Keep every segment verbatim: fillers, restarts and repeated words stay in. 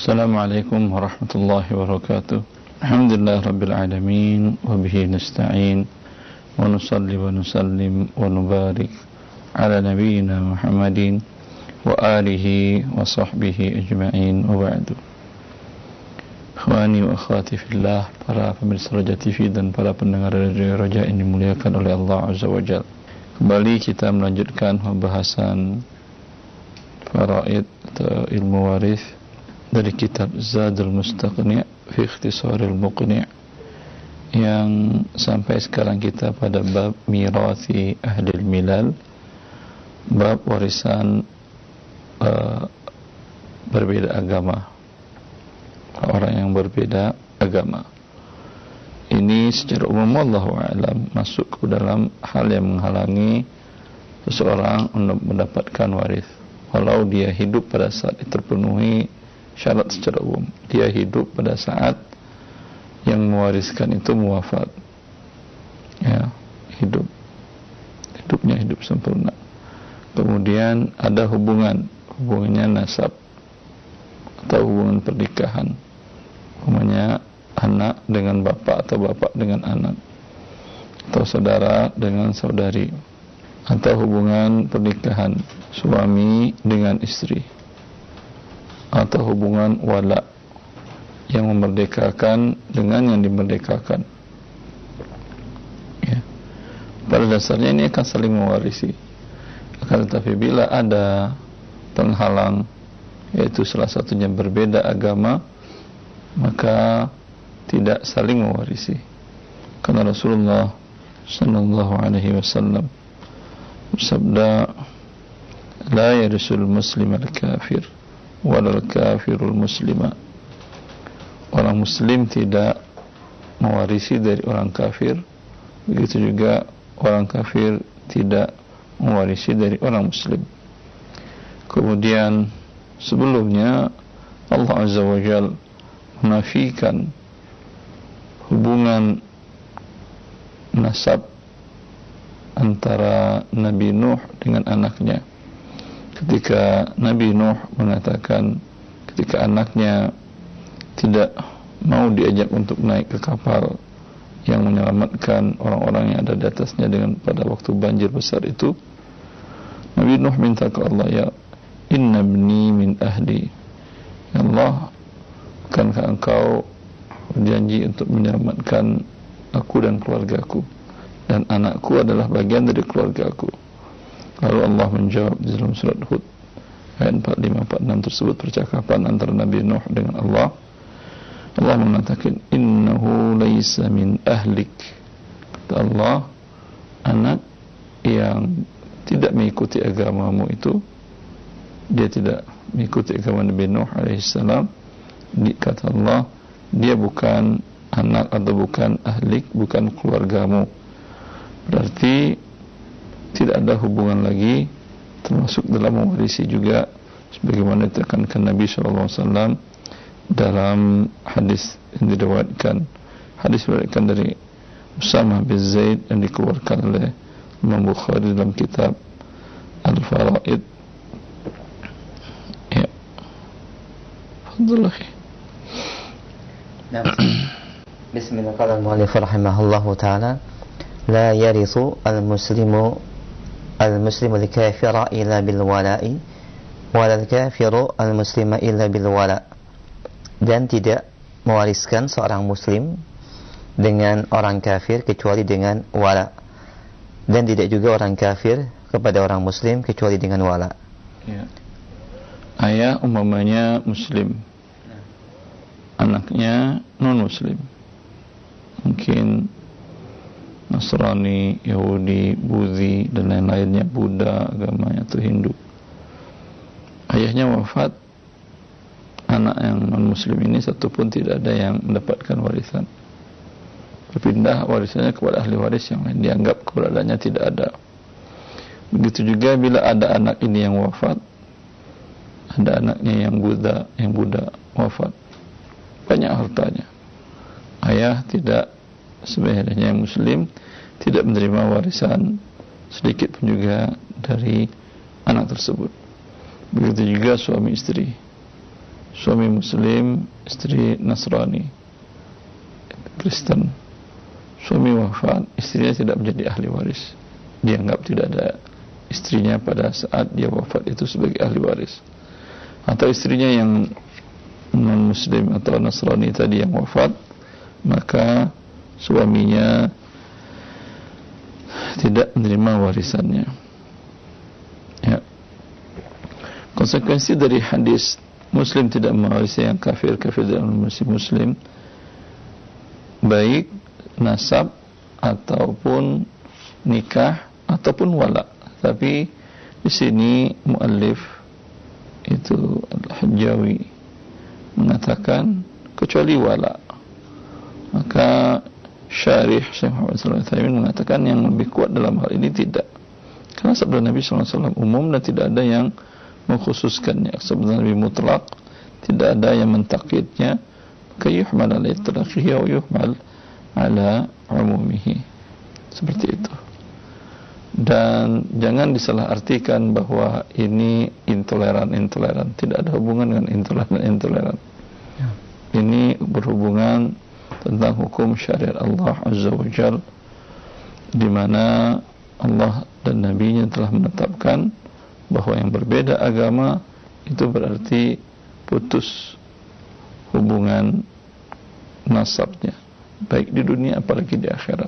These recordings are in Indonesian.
Assalamualaikum warahmatullahi wabarakatuh. Alhamdulillah rabbil alamin wa bihi nasta'in wa nusalli wa nusallim wa nubarik ala nabiyyina Muhammadin wa alihi wa sahbihi ajma'in wa ba'du. Ikhwani wa akhwati fillah, para pemirsa Roja T V dan para pendengar Radio Roja ini dimuliakan oleh Allah Azza wa Jalla. Kembali kita melanjutkan pembahasan faraid atau ilmu waris dari kitab Zadul Mustaqni' fi Ikhtisaril Muqni' yang sampai sekarang kita pada bab mirathi ahlil milal, bab warisan uh, berbeda agama, orang yang berbeda agama. Ini secara umum wallahu a'lam masuk ke dalam hal yang menghalangi seseorang untuk mendapatkan waris walau dia hidup pada saat terpenuhi syarat secara umum. Dia hidup pada saat yang mewariskan itu muwafat, ya, hidup hidupnya hidup sempurna. Kemudian ada hubungan hubungannya nasab atau hubungan pernikahan, hubungannya anak dengan bapak atau bapak dengan anak, atau saudara dengan saudari, atau hubungan pernikahan suami dengan istri, atau hubungan wala yang memerdekakan dengan yang dimerdekakan, ya. Pada dasarnya ini akan saling mewarisi. Akan tetapi bila ada penghalang, yaitu salah satunya berbeda agama, maka tidak saling mewarisi. Karena Rasulullah sallallahu alaihi wasallam bersabda, la yarisul muslim al-kafir walal kafirul muslima. Orang muslim tidak mewarisi dari orang kafir, begitu juga orang kafir tidak mewarisi dari orang muslim. Kemudian sebelumnya Allah Azza wa Jalla menafikan hubungan nasab antara Nabi Nuh dengan anaknya, ketika Nabi Nuh mengatakan ketika anaknya tidak mau diajak untuk naik ke kapal yang menyelamatkan orang-orang yang ada di atasnya dengan pada waktu banjir besar itu, Nabi Nuh minta ke Allah, ya inna ibni min ahli, ya Allah, bukankah engkau berjanji untuk menyelamatkan aku dan keluargaku, dan anakku adalah bagian dari keluargaku. Lalu Allah menjawab di dalam surat Hud ayat empat puluh lima empat puluh enam tersebut, percakapan antara Nabi Nuh dengan Allah. Allah mengatakan, innahu laisa min ahlik, kata Allah, anak yang tidak mengikuti agamamu itu, dia tidak mengikuti agama Nabi Nuh alaihissalam, kata Allah, dia bukan anak atau bukan ahlik, bukan keluargamu. Berarti tidak ada hubungan lagi, termasuk dalam mewarisi juga, sebagaimana ditekankan Nabi shallallahu alaihi wasallam dalam hadis yang diriwayatkan, hadis diriwayatkan dari Usamah bin Zaid yang dikeluarkan oleh Imam Bukhari dalam kitab Al-Faraid. Ya, fadhillah. Nah, bismillah, qala al-mu'allif rahimahullahu ta'ala, la yarithu al-muslimu al-muslimu al-kafira illa bil wala'i wa al-kafiru al-muslima illa bil wala'. Dan tidak mewariskan seorang muslim dengan orang kafir kecuali dengan wala, dan tidak juga orang kafir kepada orang muslim kecuali dengan wala. Ya. Ayah umpamanya muslim, anaknya non muslim, mungkin Nasrani, Yahudi, Buddhi dan lain-lainnya, Buddha agamanya atau Hindu. Ayahnya wafat, anak yang non muslim ini satu pun tidak ada yang mendapatkan warisan. Berpindah warisannya kepada ahli waris yang lain, dianggap keberadaannya tidak ada. Begitu juga bila ada anak ini yang wafat, ada anaknya yang Buddha, yang Buddha wafat, banyak hartanya, ayah tidak, sebenarnya yang muslim tidak menerima warisan sedikit pun juga dari anak tersebut. Begitu juga suami istri, suami muslim, istri Nasrani, Kristen, suami wafat, istrinya tidak menjadi ahli waris, dianggap tidak ada istrinya pada saat dia wafat itu sebagai ahli waris. Atau istrinya yang non muslim atau Nasrani tadi yang wafat, maka suaminya tidak menerima warisannya. Ya. Konsekuensi dari hadis Muslim tidak mewarisi yang kafir, kafir tidak mewarisi Muslim, baik nasab ataupun nikah ataupun wala. Tapi di sini muallif itu Al-Hajjawi mengatakan kecuali wala. Maka Syarih Syekh Muhammad sallallahu alaihi wasallam mengatakan yang lebih kuat dalam hal ini tidak. Karena sabda Nabi sallallahu alaihi wasallam umum dan tidak ada yang mengkhususkannya. Sabda Nabi mutlak, tidak ada yang mentakidnya. Maka yuhmal ala itlaqihi wa yuhmal ala umumihi. Seperti itu. Dan jangan disalahartikan bahwa ini intoleran-intoleran. Tidak ada hubungan dengan intoleran-intoleran. Ya. Ini berhubungan tentang hukum syariat Allah Azza wa Jal, di mana Allah dan Nabi-Nya telah menetapkan bahwa yang berbeda agama itu berarti putus hubungan nasabnya, baik di dunia apalagi di akhirat.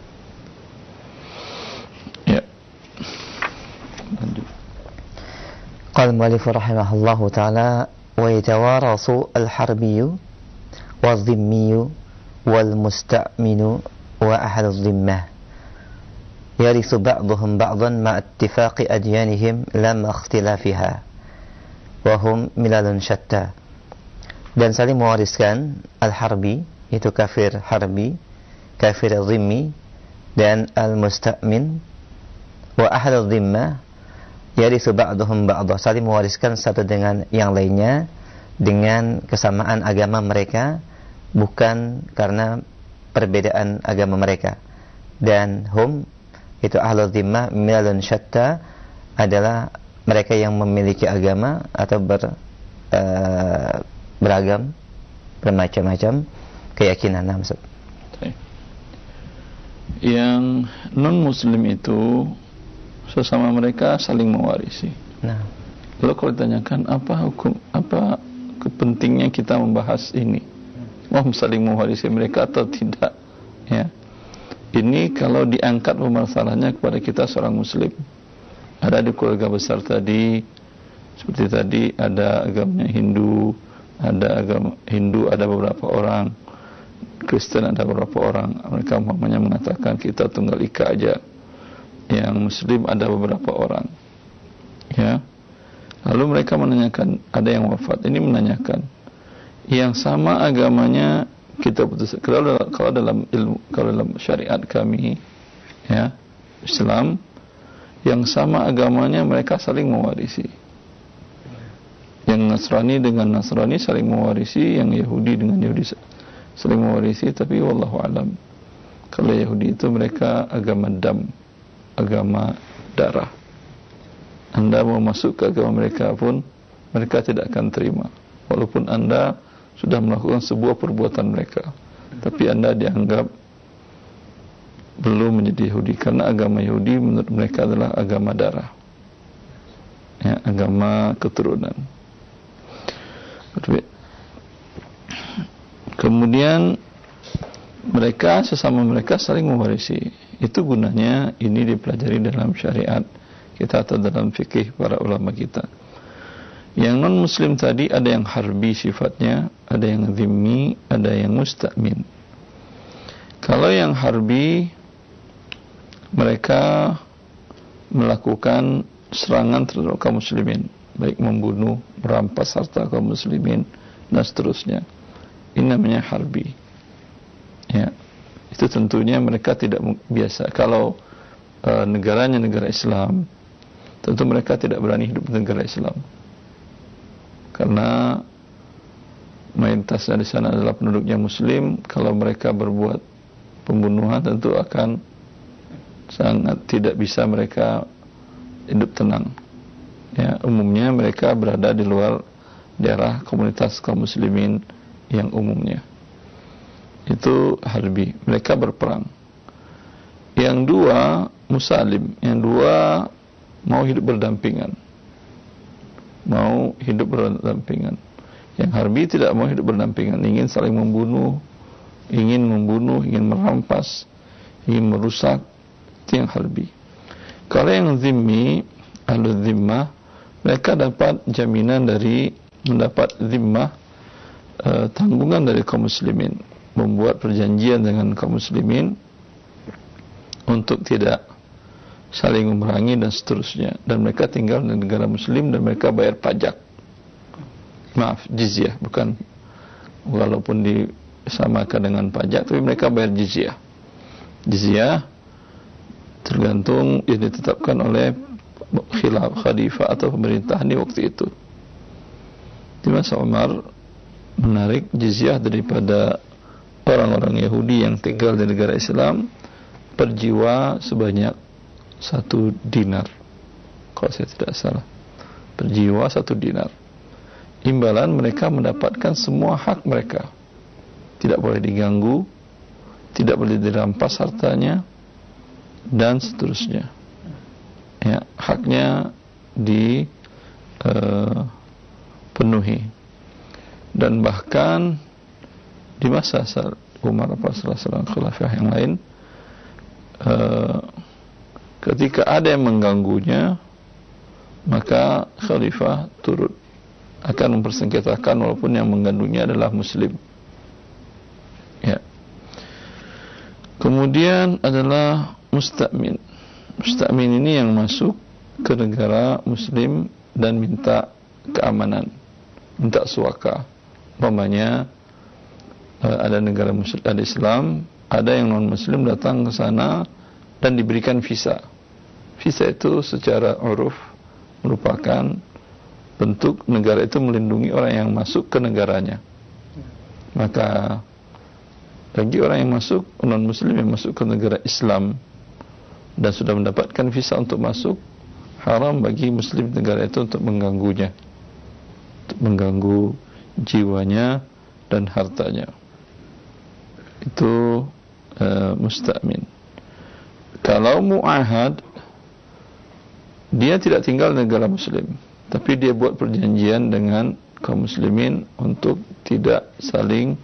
Ya. Lanjut. Qala al-mu'allif rahimahullahu ta'ala wa yatawarasu al-harbiyyu wa-dhimmiyu wal-musta'minu wa ahlu dhimmah yarithu ba'duhum ba'dan ma'a ittifaqi adyanihim lam ikhtilafiha wa hum milalun syatta. Dan saling mewariskan al-harbi, itu kafir harbi, kafir dhimmi, dan al-musta'min wa ahlu dhimmah yarithu ba'duhum ba'dan, saling mewariskan satu dengan yang lainnya dengan kesamaan agama mereka, bukan karena perbedaan agama mereka. Dan hum, itu ahlu dhimmah, milalun syatta, adalah mereka yang memiliki agama atau ber, uh, beragam, bermacam-macam keyakinan. Nah, maksud. Yang non muslim itu sesama mereka saling mewarisi. Nah, lalu kalau ditanyakan apa hukum, apa kepentingnya kita membahas ini, mau saling mewarisi mereka atau tidak, ya. Ini kalau diangkat permasalahannya kepada kita seorang muslim. Ada di keluarga besar tadi, seperti tadi ada agamanya Hindu, ada agama Hindu ada beberapa orang, Kristen ada beberapa orang. Mereka umpamanya mengatakan kita tunggal ika aja. Yang muslim ada beberapa orang, ya. Lalu mereka menanyakan, ada yang wafat, ini menanyakan yang sama agamanya kita putus. Kalau kalau dalam ilmu, kalau dalam syariat kami, ya, Islam, yang sama agamanya mereka saling mewarisi. Yang Nasrani dengan Nasrani saling mewarisi, yang Yahudi dengan Yahudi saling mewarisi. Tapi wallahu alam, kalau Yahudi itu mereka agama dam, agama darah. Anda mau masuk ke agama mereka pun mereka tidak akan terima, walaupun Anda sudah melakukan sebuah perbuatan mereka, tapi Anda dianggap belum menjadi Yahudi, karena agama Yahudi menurut mereka adalah agama darah, ya, agama keturunan. Kemudian mereka sesama mereka saling mewarisi. Itu gunanya ini dipelajari dalam syariat kita atau dalam fikih para ulama kita. Yang non muslim tadi ada yang harbi sifatnya, ada yang dhimmi, ada yang musta'min. Kalau yang harbi, mereka melakukan serangan terhadap kaum muslimin, baik membunuh, merampas harta kaum muslimin dan seterusnya. Ini namanya harbi. Ya, itu tentunya mereka tidak biasa. Kalau uh, negaranya negara Islam, tentu mereka tidak berani hidup di negara Islam, karena mayoritasnya di sana adalah penduduknya Muslim. Kalau mereka berbuat pembunuhan, tentu akan sangat tidak bisa mereka hidup tenang. Ya, umumnya mereka berada di luar daerah komunitas kaum muslimin yang umumnya. Itu harbi, mereka berperang. Yang dua musalim, yang dua mau hidup berdampingan, mau hidup berdampingan. Yang harbi tidak mau hidup berdampingan, ingin saling membunuh, ingin membunuh, ingin merampas, ingin merusak. Itu yang harbi. Kalau yang zimmi, ahlu zimmah, mereka dapat jaminan dari mendapat zimmah, uh, tanggungan dari kaum muslimin, membuat perjanjian dengan kaum muslimin untuk tidak saling memerangi dan seterusnya, dan mereka tinggal di negara muslim dan mereka bayar pajak, maaf jizyah, bukan, walaupun disamakan dengan pajak tapi mereka bayar jizyah. Jizyah tergantung yang ditetapkan oleh khilaf khalifah atau pemerintahan di waktu itu. Di masa Umar menarik jizyah daripada orang-orang Yahudi yang tinggal di negara Islam per jiwa sebanyak satu dinar, kalau saya tidak salah, per jiwa satu dinar. Imbalan mereka mendapatkan semua hak mereka, tidak boleh diganggu, tidak boleh dirampas hartanya, dan seterusnya. Ya, haknya dipenuhi. Uh, dan bahkan di masa Umar atau salah seorang khalifah yang lain, uh, ketika ada yang mengganggunya, maka khalifah turut akan mempersengketakan walaupun yang mengganggunya adalah muslim. Ya. Kemudian adalah musta'min. Musta'min ini yang masuk ke negara muslim dan minta keamanan, minta suaka. Umpamanya ada negara muslim, ada Islam, ada yang non muslim datang ke sana dan diberikan visa. Visa itu secara uruf merupakan bentuk negara itu melindungi orang yang masuk ke negaranya. Maka bagi orang yang masuk, non muslim yang masuk ke negara Islam dan sudah mendapatkan visa untuk masuk, haram bagi muslim negara itu untuk mengganggunya, untuk mengganggu jiwanya dan hartanya. Itu uh, musta'min. Kalau mu'ahad, dia tidak tinggal di negara muslim, tapi dia buat perjanjian dengan kaum muslimin untuk tidak saling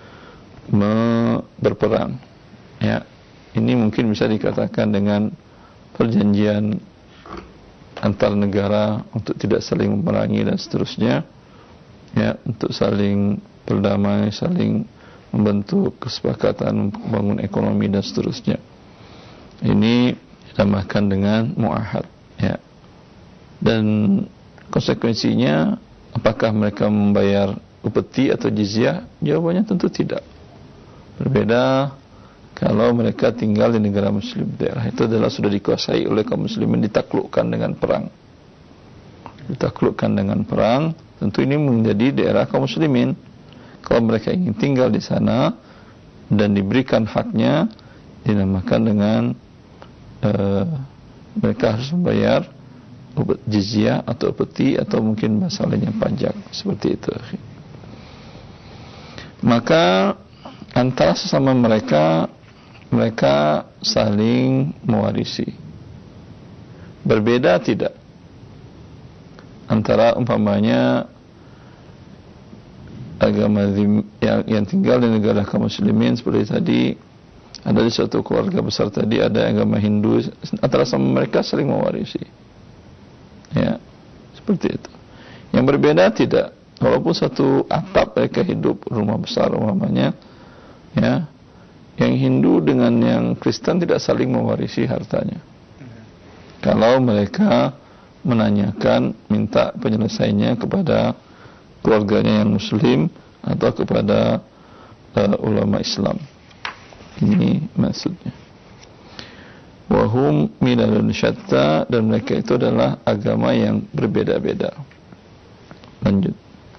berperang. Ya, ini mungkin bisa dikatakan dengan perjanjian antar negara untuk tidak saling memerangi dan seterusnya. Ya, untuk saling berdamai, saling membentuk kesepakatan membangun ekonomi dan seterusnya. Ini dinamakan dengan mu'ahad. Ya, dan konsekuensinya, apakah mereka membayar upeti atau jizyah? Jawabannya tentu tidak. Berbeda kalau mereka tinggal di negara muslim, daerah itu adalah sudah dikuasai oleh kaum muslimin, ditaklukkan dengan perang. Ditaklukkan dengan perang, tentu ini menjadi daerah kaum muslimin. Kalau mereka ingin tinggal di sana dan diberikan haknya, dinamakan dengan uh, mereka harus membayar jizyah atau upeti atau mungkin masalahnya pajak, seperti itu. Maka antara sesama mereka, mereka saling mewarisi. Berbeda tidak? Antara umpamanya agama yang, yang tinggal di negara kaum muslimin seperti tadi, ada di suatu keluarga besar tadi ada agama Hindu, antara sama mereka saling mewarisi. Ya, seperti itu. Yang berbeda tidak, walaupun satu atap mereka hidup, rumah besar umpamanya, ya, yang Hindu dengan yang Kristen tidak saling mewarisi hartanya. Kalau mereka menanyakan, minta penyelesaiannya kepada keluarganya yang Muslim atau kepada uh, ulama Islam. Ini maksudnya. Wahum milalun syatta, dan mereka itu adalah agama yang berbeda-beda. Lanjut.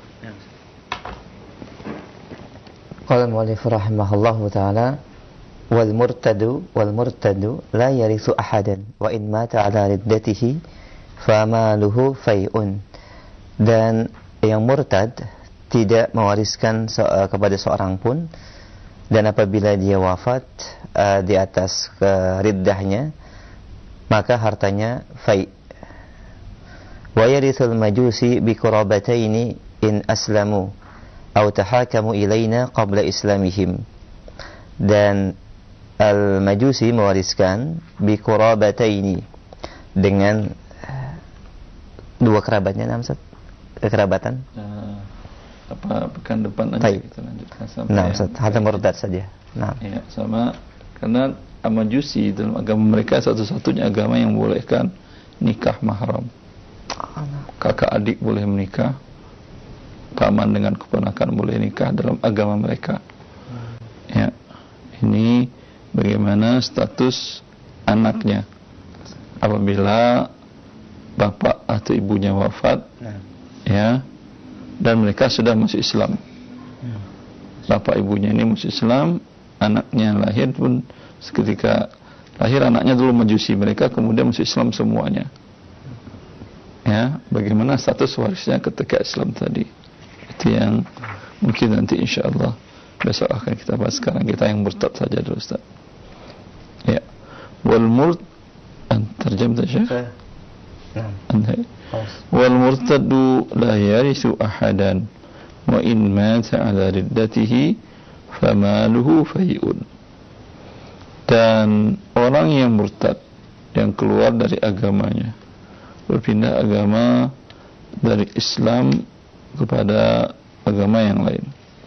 Qala al-mu'allif rahimahullahu ta'ala, wal murtadu wal murtadu la yarithu ahadan wa in mata ala riddatihi famaluhu fai'un. Dan yang murtad tidak mewariskan so, uh, kepada seorang pun, dan apabila dia wafat uh, di atas keriddahnya, maka hartanya fai. Wa yarithul majusi bi qurabataini in aslamu aw tahakamu ilaina qabla islamihim. Dan al-majusi mewariskan bi qurabataini dengan dua kerabatnya, namsat kekerabatan. Uh, apa pekan depan aja kita lanjutkan sampai. Nah, harta murtad saja. Nah, ya, sama karena Majusi dalam agama mereka satu-satunya agama yang membolehkan nikah mahram. Kakak adik boleh menikah, paman dengan keponakan boleh nikah dalam agama mereka. Ya, ini bagaimana status anaknya apabila bapak atau ibunya wafat, ya, dan mereka sudah masuk Islam. Bapak ibunya ini masuk Islam, anaknya lahir pun seketika lahir anaknya dulu Majusi, mereka kemudian masuk Islam semuanya. Ya, bagaimana status warisnya ketika Islam tadi? Itu yang mungkin nanti insyaallah besok akan kita bahas. Sekarang kita yang murtad saja dulu, Ustaz. Ya. Wal murtad terjem saja. Nah. Wal murtadu la yarisu ahadan wa in mata ala riddatihi famaluhu fai'un. Dan orang yang murtad, yang keluar dari agamanya, berpindah agama dari Islam kepada agama yang lain,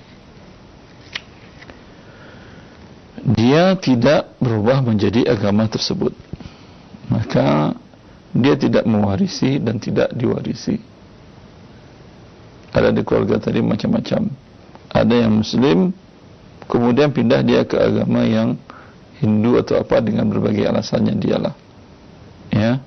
dia tidak berubah menjadi agama tersebut, maka dia tidak mewarisi dan tidak diwarisi. Ada di keluarga tadi macam-macam. Ada yang Muslim, kemudian pindah dia ke agama yang Hindu atau apa dengan berbagai alasannya dialah. Ya.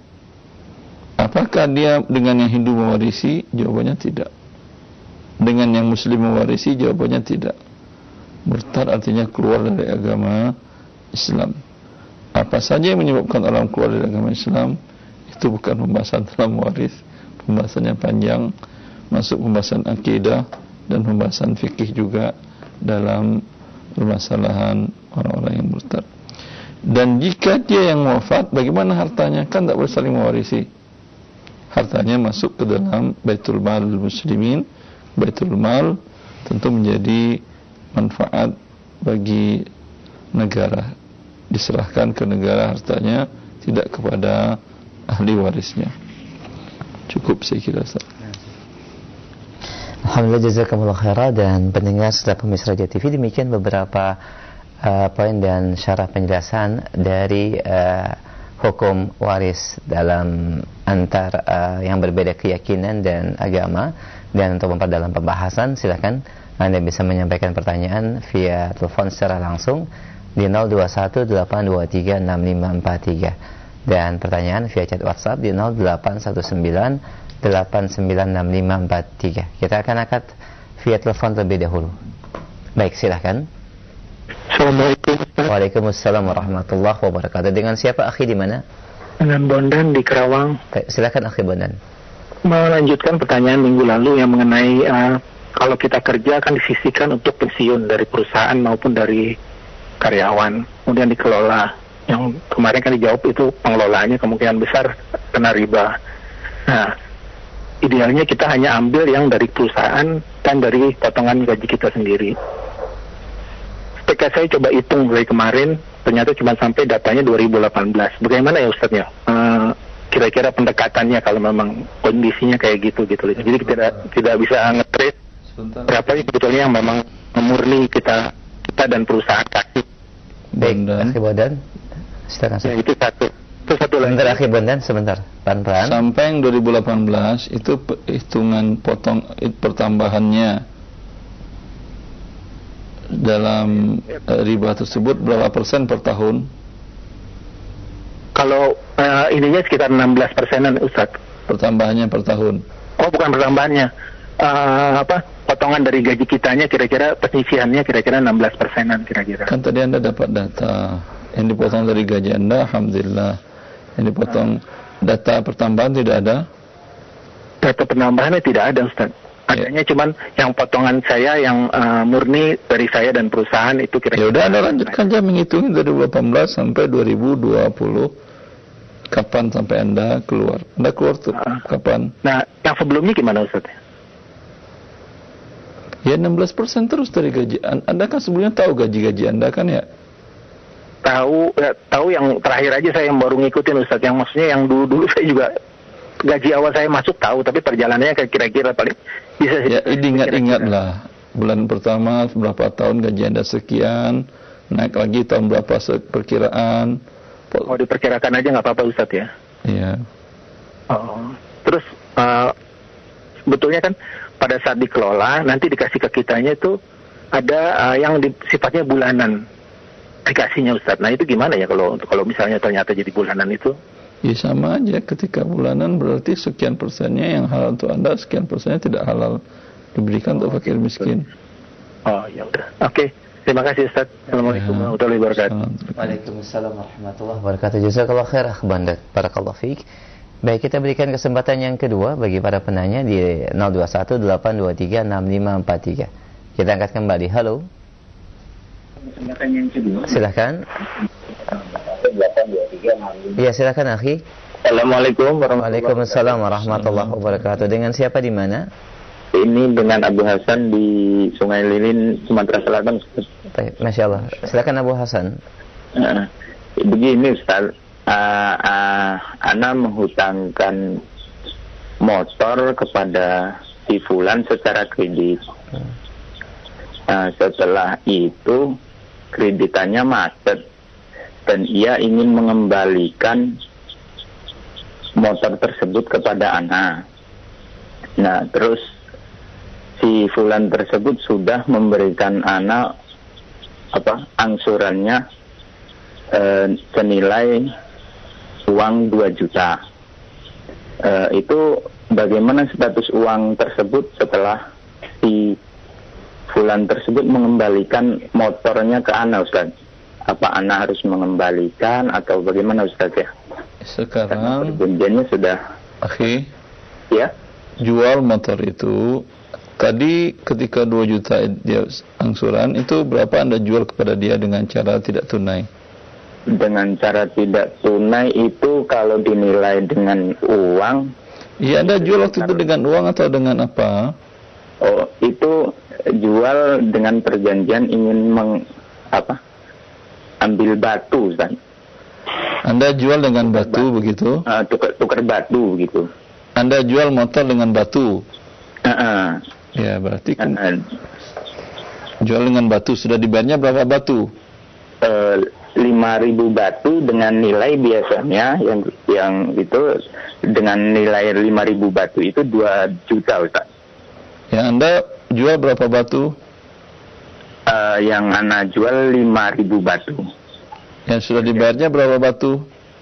Apakah dia dengan yang Hindu mewarisi? Jawabannya tidak. Dengan yang Muslim mewarisi? Jawabannya tidak. Murtad artinya keluar dari agama Islam. Apa saja yang menyebabkan orang keluar dari agama Islam, itu bukan pembahasan dalam waris. Pembahasannya panjang, masuk pembahasan akidah dan pembahasan fikih juga dalam permasalahan orang-orang yang murtad. Dan jika dia yang wafat, bagaimana hartanya? Kan tak boleh saling mewarisi. Hartanya masuk ke dalam Baitul Mal Muslimin. Baitul Mal tentu menjadi manfaat bagi negara. Diserahkan ke negara hartanya, tidak kepada ahli warisnya. Cukup saya kira, Ustaz. Alhamdulillah, jazakumullah khairan. Dan pendengar setelah Pemirsa Radio T V, demikian beberapa uh, poin dan syarah penjelasan dari uh, hukum waris dalam antar uh, yang berbeda keyakinan dan agama. Dan untuk memperdalam pembahasan, silakan Anda bisa menyampaikan pertanyaan via telepon secara langsung di nol dua satu delapan dua tiga enam lima empat tiga, dan pertanyaan via chat WhatsApp di nol delapan satu sembilan delapan sembilan enam lima empat tiga. Kita akan angkat via telepon terlebih dahulu. Baik, silakan. Assalamualaikum. Waalaikumsalam warahmatullahi wabarakatuh. Dengan siapa, akhi, di mana? Dengan Bondan di Kerawang. Baik, silakan akhi Bondan. Melanjutkan pertanyaan minggu lalu yang mengenai uh, kalau kita kerja akan disisihkan untuk pensiun dari perusahaan maupun dari karyawan, kemudian dikelola. Yang kemarin kan dijawab itu pengelolaannya kemungkinan besar kena riba. Nah, idealnya kita hanya ambil yang dari perusahaan dan dari potongan gaji kita sendiri. Ketika saya coba hitung dari kemarin, ternyata cuma sampai datanya dua ribu delapan belas. Bagaimana ya Ustaz ya? Uh, kira-kira pendekatannya kalau memang kondisinya kayak gitu gitu. Jadi kita tidak tidak bisa nge-trace berapa sebetulnya yang memang murni kita kita dan perusahaan kasih. Baik, akhi Bondan. Silakan. Ya, itu satu. Itu satu lagi. Sebentar akhi Bondan, sebentar. Pelan-pelan. Sampai yang dua ribu delapan belas itu hitungan potong pertambahannya dalam uh, riba tersebut berapa persen per tahun? Kalau uh, ininya sekitar enam belas persenan, Ustaz. Pertambahannya per tahun? Oh, bukan pertambahannya. Uh, apa? Potongan dari gaji kitanya kira-kira penyisihannya kira-kira enam belas persenan kira-kira. Kan tadi Anda dapat data yang dipotong dari gaji Anda, alhamdulillah. Yang dipotong data pertambahan tidak ada? Data penambahannya tidak ada, Ustaz. Adanya ya. Cuman yang potongan saya yang uh, murni dari saya dan perusahaan itu kira-kira. Ya udah Anda lanjutkan aja menghitung dari dua ribu delapan belas sampai dua ribu dua puluh. Kapan sampai Anda keluar? Anda keluar tuh uh, kapan? Nah, yang sebelumnya gimana Ustaz? Ya enam belas persen terus dari gaji. Anda kan sebelumnya tahu gaji-gaji Anda kan ya? Tahu, ya, tahu yang terakhir aja saya yang baru ngikutin Ustaz. Yang maksudnya yang dulu-dulu saya juga gaji awal saya masuk tahu, tapi perjalanannya kayak kira-kira paling bisa sih. Ya, ingat-ingatlah. Bulan pertama berapa tahun gaji Anda sekian, naik lagi tahun berapa perkiraan. Oh, diperkirakan aja nggak apa-apa Ustaz ya? Iya. Oh, terus uh, sebetulnya kan pada saat dikelola nanti dikasih ke kitanya itu ada uh, yang di, sifatnya bulanan dikasihnya Ustaz. Nah itu gimana ya kalau kalau misalnya ternyata jadi bulanan itu? Ya sama aja, ketika bulanan berarti sekian persennya yang halal untuk Anda, sekian persennya tidak halal diberikan untuk fakir miskin. Oh ya udah, oke. Okay. Terima kasih Ustaz. Assalamualaikum ya. warahmatullahi wabarakatuh. Waalaikumsalam warahmatullahi wabarakatuh. Jazakallah khair akh Bandat. Barakallahu fiik. Baik, kita berikan kesempatan yang kedua bagi para penanya di nol dua satu delapan dua tiga enam lima empat tiga. Kita angkat kembali. Halo. Kesempatan yang kedua. Silakan. Iya, silakan akhi. Assalamualaikum warahmatullahi wabarakatuh. Waalaikumsalam warahmatullahi wabarakatuh. Dengan siapa di mana? Ini dengan Abu Hasan di Sungai Lilin, Sumatera Selatan. Masya Allah. Silakan Abu Hasan. Uh, begini Ustaz, uh, uh, Ana menghutangkan motor kepada si Fulan secara kredit. Uh, setelah itu kreditannya macet dan ia ingin mengembalikan motor tersebut kepada Ana. Nah terus si Fulan tersebut sudah memberikan Ana apa angsurannya eh, senilai uang dua juta. Eh, itu bagaimana status uang tersebut setelah si Fulan tersebut mengembalikan motornya ke Ana Ustaz? Apa Ana harus mengembalikan atau bagaimana Ustaz ya? Sekarang perjanjiannya sudah akhi ya jual motor itu. Tadi ketika dua juta dia angsuran, itu berapa Anda jual kepada dia dengan cara tidak tunai? Dengan cara tidak tunai itu kalau dinilai dengan uang. Iya, Anda jual waktu itu dengan uang atau dengan apa? Oh, itu jual dengan perjanjian ingin meng, apa? ambil batu, Ustaz. Anda jual dengan tukar batu, batu begitu? Uh, tukar, tukar batu begitu. Anda jual motor dengan batu? Uh-uh. Ya, berarti kan uh, jual dengan batu. Sudah dibayarnya berapa batu? Uh, lima ribu batu dengan nilai biasanya yang yang itu dengan nilai lima ribu batu itu dua juta Ustaz. Yang Anda jual berapa batu? Uh, yang Ana jual lima ribu batu. Yang sudah dibayarnya berapa batu?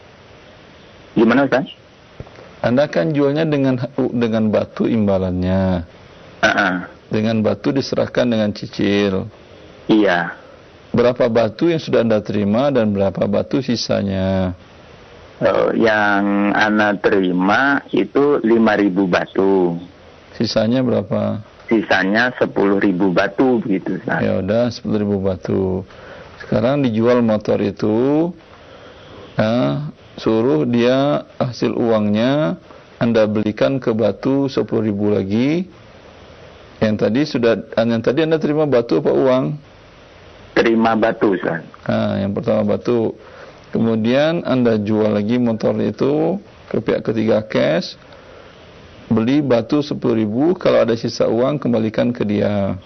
Gimana Ustaz? Anda kan jualnya dengan dengan batu imbalannya. Uh-uh. Dengan batu diserahkan dengan cicil. Iya. Berapa batu yang sudah Anda terima dan berapa batu sisanya? Oh, yang Ana terima itu lima ribu batu. Sisanya berapa? Sisanya sepuluh ribu batu begitu. Ustaz. Ya udah sepuluh ribu batu. Sekarang dijual motor itu, nah, suruh dia hasil uangnya Anda belikan ke batu sepuluh ribu lagi. Yang tadi sudah, yang tadi Anda terima batu apa uang? Terima batu, Ustaz. Nah, yang pertama batu. Kemudian Anda jual lagi motor itu ke pihak ketiga cash. Beli batu sepuluh ribu, kalau ada sisa uang kembalikan ke dia.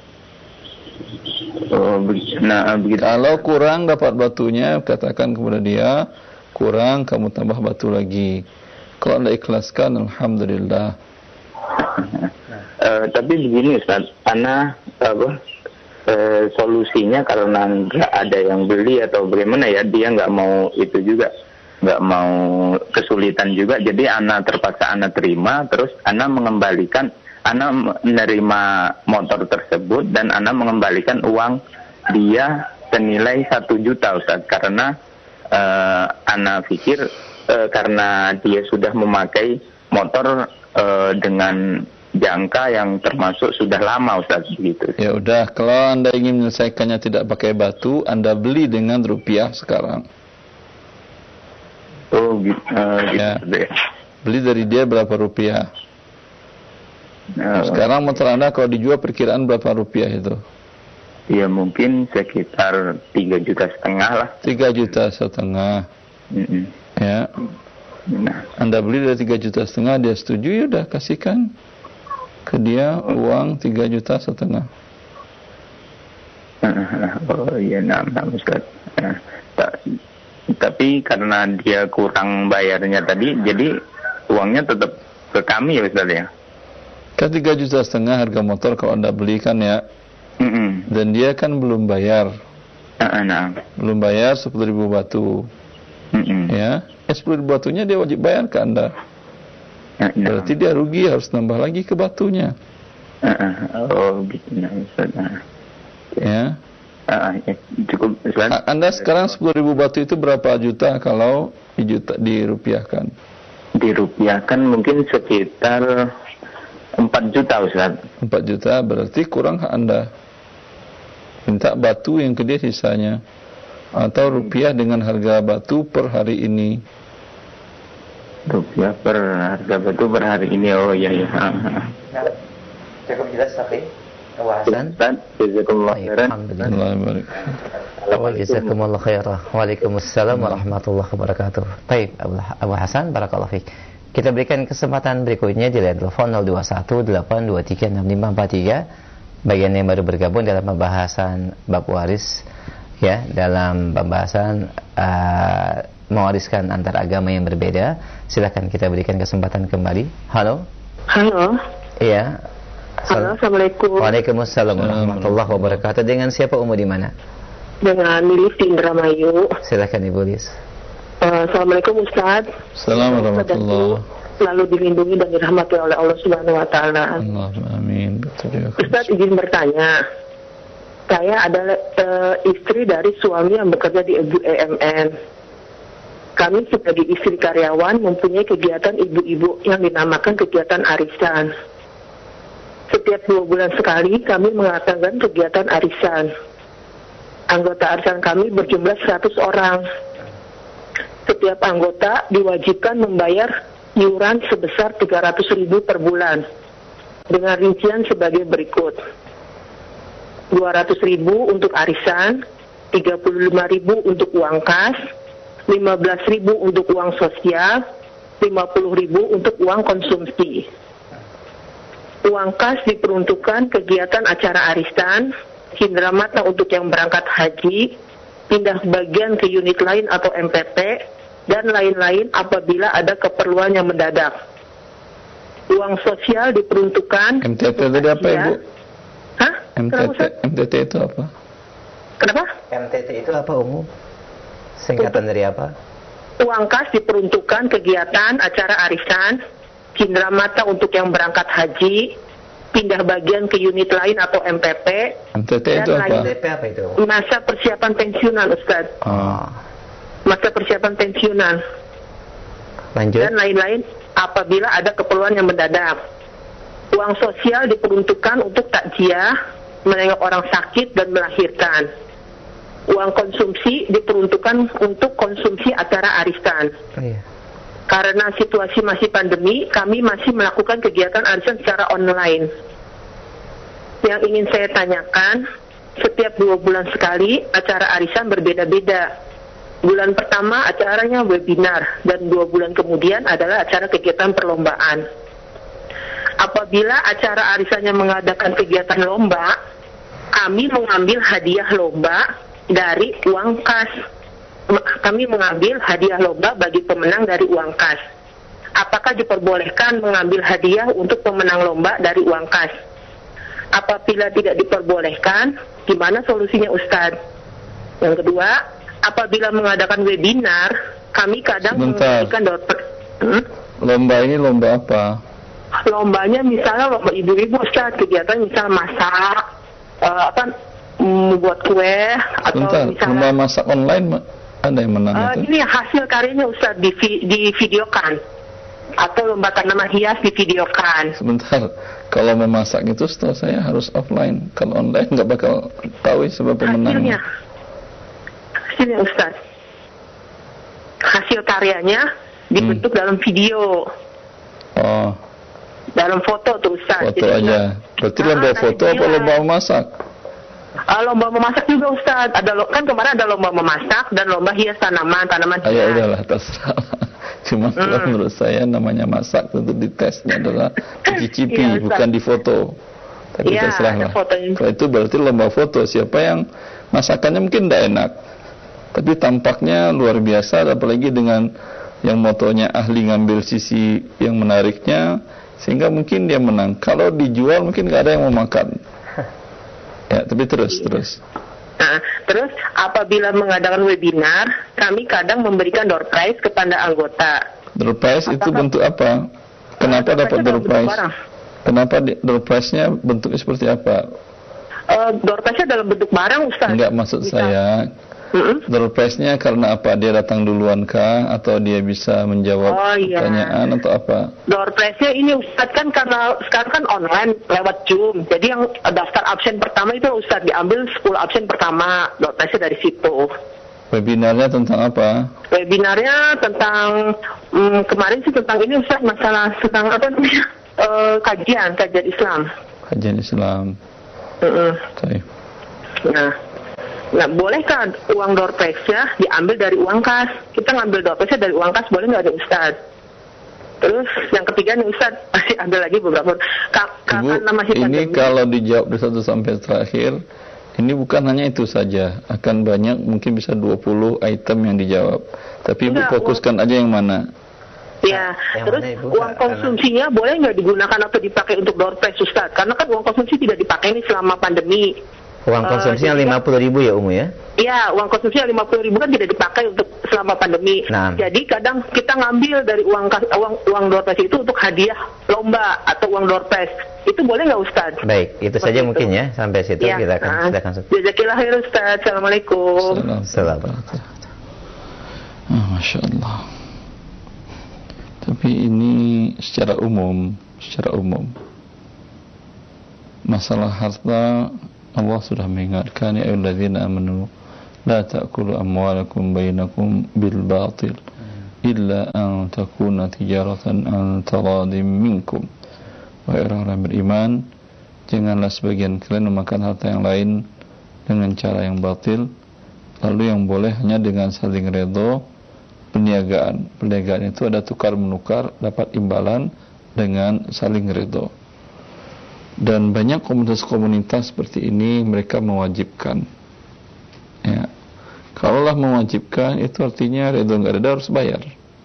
Oh, nah, begitu. Kalau kurang dapat batunya, katakan kepada dia, kurang kamu tambah batu lagi. Kalau Anda ikhlaskan, alhamdulillah. uh, tapi begini Ustaz, Ana apa uh, solusinya karena nggak ada yang beli atau bagaimana ya, dia nggak mau itu juga, nggak mau kesulitan juga, jadi Ana terpaksa Ana terima, terus Ana mengembalikan, Ana menerima motor tersebut dan Ana mengembalikan uang dia senilai satu juta Ustaz, karena uh, Ana pikir uh, karena dia sudah memakai motor uh, dengan jangka yang termasuk sudah lama Ustaz gitu. Ya udah, kalau Anda ingin menyelesaikannya tidak pakai batu, Anda beli dengan rupiah sekarang. Oh gitu, uh, gitu Ya. deh. Beli dari dia berapa rupiah? Uh, Sekarang motor Anda kalau dijual perkiraan berapa rupiah itu? Ya mungkin sekitar tiga juta setengah lah. Tiga juta setengah. Mm-mm. Ya. Nah, Anda beli dari tiga juta setengah, dia setuju, ya udah kasihkan ke dia uang tiga juta setengah. oh iya, nah, nah Ustaz. Nah, ta- tapi karena dia kurang bayarnya tadi, jadi uangnya tetap ke kami ya Ustaz ya. Kan tiga juta setengah harga motor kalau Anda belikan ya. Mm-mm. Dan dia kan belum bayar. Nah, nah. Belum bayar sepuluh ribu batu. Mm-mm. Ya. Eh, sepuluh ribu batunya dia wajib bayar ke Anda. Nah, nah. Berarti dia rugi, harus nambah lagi ke batunya. Uh, oh gitu, nah Ustaz. Nah. Ya. Uh, ya, cukup Ustaz. A- Anda sekarang sepuluh ribu batu itu berapa juta kalau dijuta, dirupiahkan? Dirupiahkan mungkin sekitar empat juta Ustaz. empat juta berarti kurang hak Anda. Minta batu yang ke dia sisanya. Atau rupiah dengan harga batu per hari ini. Rupiah per harga batu per hari ini. Oh iya iya. Nah, cukup jelas tapi Abu Hasan. Ustaz, jazakumullah khairan. Alhamdulillah. Allah barik. Wa jazakumullah khairan. Waalaikumsalam warahmatullahi wabarakatuh. Baik, Abu, Abu Hasan, barakallahu fiik. Kita berikan kesempatan berikutnya di line telepon nol dua satu delapan dua tiga enam lima empat tiga. Bagian yang baru bergabung dalam pembahasan bab waris, ya, dalam pembahasan uh, mewariskan antar agama yang berbeda. Silakan kita berikan kesempatan kembali. Halo. Halo. Iya. Halo, Assalamualaikum. Waalaikumsalam warahmatullahi wabarakatuh. Dengan siapa, Umu, di mana? Dengan Lilis di Indramayu. Silakan Ibu Lis. Uh, Assalamualaikum Ustaz. Assalamualaikum warahmatullahi wabarakatuh. Selalu dilindungi dan dirahmati oleh Allah Subhanahu wa taala. Allahumma amin. Betul ya. Ustaz, izin bertanya. Saya adalah uh, istri dari suami yang bekerja di B U M N. Kami sebagai istri karyawan mempunyai kegiatan ibu-ibu yang dinamakan kegiatan arisan. Setiap dua bulan sekali kami mengadakan kegiatan arisan. Anggota arisan kami berjumlah seratus orang. Setiap anggota diwajibkan membayar iuran sebesar tiga ratus ribu per bulan. Dengan rincian sebagai berikut. dua ratus ribu untuk arisan, tiga puluh lima ribu untuk uang kas, lima belas ribu untuk uang sosial, lima puluh ribu untuk uang konsumsi. Uang kas diperuntukkan kegiatan acara arisan, hindra mata untuk yang berangkat haji, pindah bagian ke unit lain atau M P P, dan lain-lain apabila ada keperluan yang mendadak. Uang sosial diperuntukkan... M T T tadi apa, Ibu? Hah? M T T, M T T itu apa? Kenapa? M T T itu apa, Umu? Singkatan dari apa? Uang kas diperuntukkan kegiatan acara arisan, hindra mata untuk yang berangkat haji, pindah bagian ke unit lain atau M P P, M T T itu apa? M T P apa itu? masa persiapan pensiunan, Ustaz. Oh. Masa persiapan pensiunan. Lanjut. Dan lain-lain apabila ada keperluan yang mendadak. Uang sosial diperuntukkan untuk takziah, menengok orang sakit dan melahirkan. Uang konsumsi diperuntukkan untuk konsumsi acara arisan. Oh, iya. Karena situasi masih pandemi, kami masih melakukan kegiatan arisan secara online. Yang ingin saya tanyakan, setiap dua bulan sekali acara arisan berbeda-beda. Bulan pertama acaranya webinar, dan dua bulan kemudian adalah acara kegiatan perlombaan. Apabila acara arisannya mengadakan kegiatan lomba, kami mengambil hadiah lomba dari uang kas. Kami mengambil hadiah lomba bagi pemenang dari uang kas. Apakah diperbolehkan mengambil hadiah untuk pemenang lomba dari uang kas? Apabila tidak diperbolehkan, gimana solusinya, Ustadz? Yang kedua, apabila mengadakan webinar, kami kadang Sebentar. memberikan dokter. Hmm? Lomba ini lomba apa? Lombanya misalnya lomba ibu-ibu, Ustadz, kegiatan misal masak, uh, apa, membuat kue, atau Sebentar, misalnya lomba masak online ma- ada yang menang Uh, itu? ini hasil karyanya Ustaz di, vi- di videokan. atau lomba tanaman hias divideokan. Sebentar, kalau memasak itu setahu saya harus offline. Kalau online nggak bakal tahu siapa pemenangnya. Hasilnya, hasilnya Ustaz, hasil karyanya dibentuk hmm. dalam video. Oh. Dalam foto tuh Ustaz. Foto jadi, aja. Berarti nah, lomba foto apa lomba memasak? Uh, lomba memasak juga Ustaz. Ada lo, kan kemarin ada lomba memasak dan lomba hias tanaman, tanaman hias. Ayo udahlah terserah. Cuma hmm. kalau menurut saya namanya masak tentu ditesnya adalah dicicipi, iya, bukan di foto. Tapi ya, terserahlah. Kalau itu berarti lomba foto. Siapa yang masakannya mungkin tidak enak, tapi tampaknya luar biasa, apalagi dengan yang motonya ahli ngambil sisi yang menariknya, sehingga mungkin dia menang. Kalau dijual mungkin nggak ada yang mau makan. Ya, tapi terus terus. Nah, terus apabila mengadakan webinar, kami kadang memberikan door prize kepada anggota. Door prize itu bentuk apa? Kenapa nah, dapat door prize? Kenapa door prize-nya bentuknya seperti apa? Uh, door prize-nya dalam bentuk barang, Ustaz. Enggak, maksud bisa. saya Mm-hmm. Door prize-nya karena apa? Dia datang duluan kah? Atau dia bisa menjawab oh, iya. pertanyaan atau apa? Door prize-nya ini Ustaz kan karena sekarang kan online lewat Zoom. Jadi yang daftar absen pertama itu Ustaz diambil sepuluh absen pertama. Door prize-nya dari situ. Webinarnya tentang apa? Webinarnya tentang hmm, kemarin sih tentang ini Ustaz, masalah tentang apa namanya? Uh, kajian, kajian Islam. Kajian Islam. Mm-hmm. Okay. Nah. Nah, bolehkah uang door prize-nya diambil dari uang kas? Kita ngambil door prize-nya dari uang kas, boleh nggak ada Ustaz? Terus yang ketiga nih Ustaz, masih ada lagi beberapa. Kapan nama masih ini pandemi? Kalau dijawab dari satu sampai terakhir, ini bukan hanya itu saja, akan banyak, mungkin bisa dua puluh item yang dijawab. Tapi Ibu fokuskan uang... aja yang mana? Ya, yang terus mana, Ibu, uang konsumsinya karena... boleh nggak digunakan atau dipakai untuk door prize Ustaz? Karena kan uang konsumsi tidak dipakai ini selama pandemi. Uang konsumsinya uh, lima puluh ribu ya Umu ya? Iya, uang konsumsinya lima puluh ribu kan tidak dipakai untuk selama pandemi. Nah. Jadi kadang kita ngambil dari uang uang uang door prize itu untuk hadiah lomba atau uang door prize. Itu boleh nggak Ustaz? Baik, itu saja itu. Mungkin ya. Sampai situ ya, kita akan nah, silakan. Jazakillah khair Ustaz. Assalamualaikum. Assalamualaikum. Oh, Masya Allah. Tapi ini secara umum, secara umum masalah harta Allah sudah mengingatkan, ya ayyuhalladzina amanu la ta'kulu amwalakum bainakum bil batil illa an takuna tijaratan an taradim minkum. Wahai orang-orang beriman, janganlah sebagian kalian memakan harta yang lain dengan cara yang batil, lalu yang boleh hanya dengan saling redha. Perniagaan, perniagaan itu ada tukar menukar, dapat imbalan dengan saling redha. Dan banyak komunitas-komunitas seperti ini mereka mewajibkan. Ya, kalaulah mewajibkan itu artinya redha nggak redha harus bayar.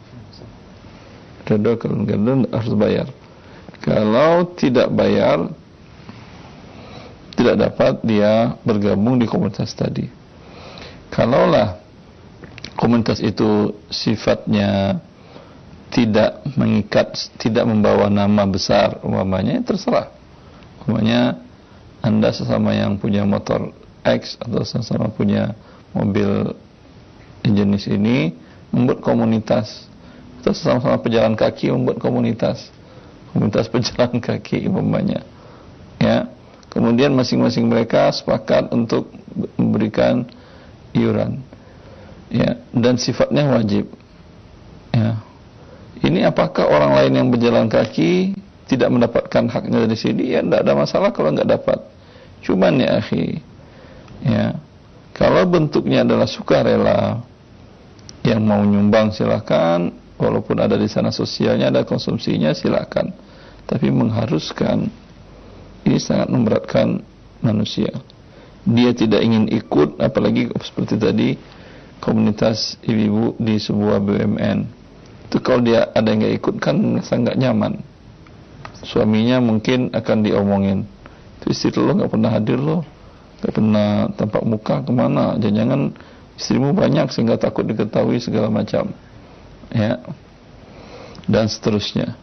Redha kalau nggak redha harus bayar. Kalau tidak bayar, tidak dapat dia bergabung di komunitas tadi. Kalaulah komunitas itu sifatnya tidak mengikat, tidak membawa nama besar, umpamanya terserah. Umpamanya Anda sesama yang punya motor X atau sesama punya mobil jenis ini membuat komunitas, atau sesama-sama pejalan kaki membuat komunitas, komunitas pejalan kaki umpamanya, ya. Kemudian masing-masing mereka sepakat untuk memberikan iuran, ya, dan sifatnya wajib, ya. Ini apakah orang lain yang berjalan kaki tidak mendapatkan haknya dari sini? Ya, tidak ada masalah kalau nggak dapat. Cuman ya akhi, ya, kalau bentuknya adalah sukarela, yang mau nyumbang silakan, walaupun ada di sana sosialnya, ada konsumsinya silakan. Tapi mengharuskan, ini sangat memberatkan manusia. Dia tidak ingin ikut, apalagi seperti tadi komunitas ibu-ibu di sebuah B U M N. Itu kalau dia ada yang nggak ikut kan sangat nyaman. Suaminya mungkin akan diomongin, itu istri lo nggak pernah hadir lo, nggak pernah tampak muka kemana, jangan-jangan istrimu banyak sehingga takut diketahui segala macam, ya, dan seterusnya.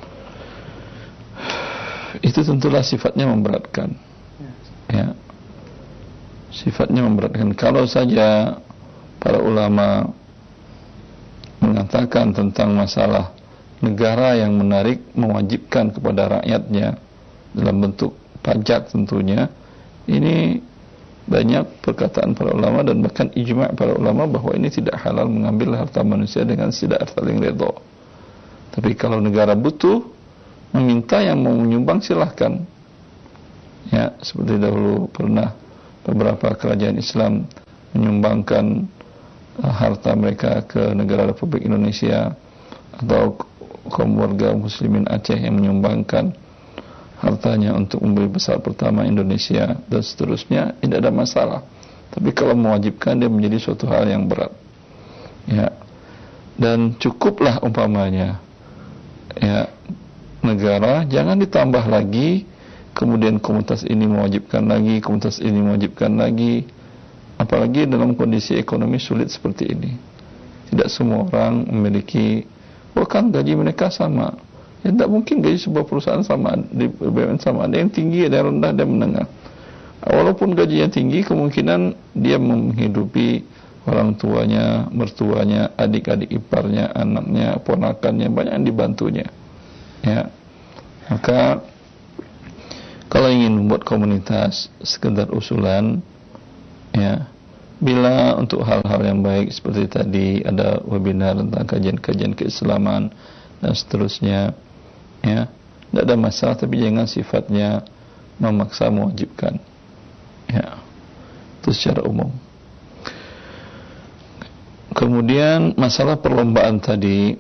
Itu tentulah sifatnya memberatkan, ya, sifatnya memberatkan. Kalau saja para ulama mengatakan tentang masalah negara yang menarik mewajibkan kepada rakyatnya dalam bentuk pajak tentunya, ini banyak perkataan para ulama dan bahkan ijma' para ulama bahwa ini tidak halal mengambil harta manusia dengan tidak saling redha. Tapi kalau negara butuh meminta, yang mau menyumbang silahkan. Ya, seperti dahulu pernah beberapa kerajaan Islam menyumbangkan uh, harta mereka ke negara Republik Indonesia, atau kaum warga muslimin Aceh yang menyumbangkan hartanya untuk membeli pesawat pertama Indonesia dan seterusnya, tidak ada masalah. Tapi kalau mewajibkan, dia menjadi suatu hal yang berat. Ya. Dan cukuplah umpamanya ya, negara jangan ditambah lagi, kemudian komunitas ini mewajibkan lagi, komunitas ini mewajibkan lagi, apalagi dalam kondisi ekonomi sulit seperti ini. Tidak semua orang memiliki, bahkan gaji mereka sama. Ya, tidak mungkin gaji sebuah perusahaan sama, di B U M N sama, ada yang tinggi, ada yang rendah, ada yang menengah. Walaupun gajinya tinggi, kemungkinan dia menghidupi orang tuanya, mertuanya, adik-adik iparnya, anaknya, ponakannya, banyak yang dibantunya. Ya, maka kalau ingin membuat komunitas sekedar usulan, ya, bila untuk hal-hal yang baik seperti tadi ada webinar tentang kajian-kajian keislaman dan seterusnya, ya, tidak ada masalah, tapi jangan sifatnya memaksa mewajibkan. Ya, itu secara umum. Kemudian masalah perlombaan tadi,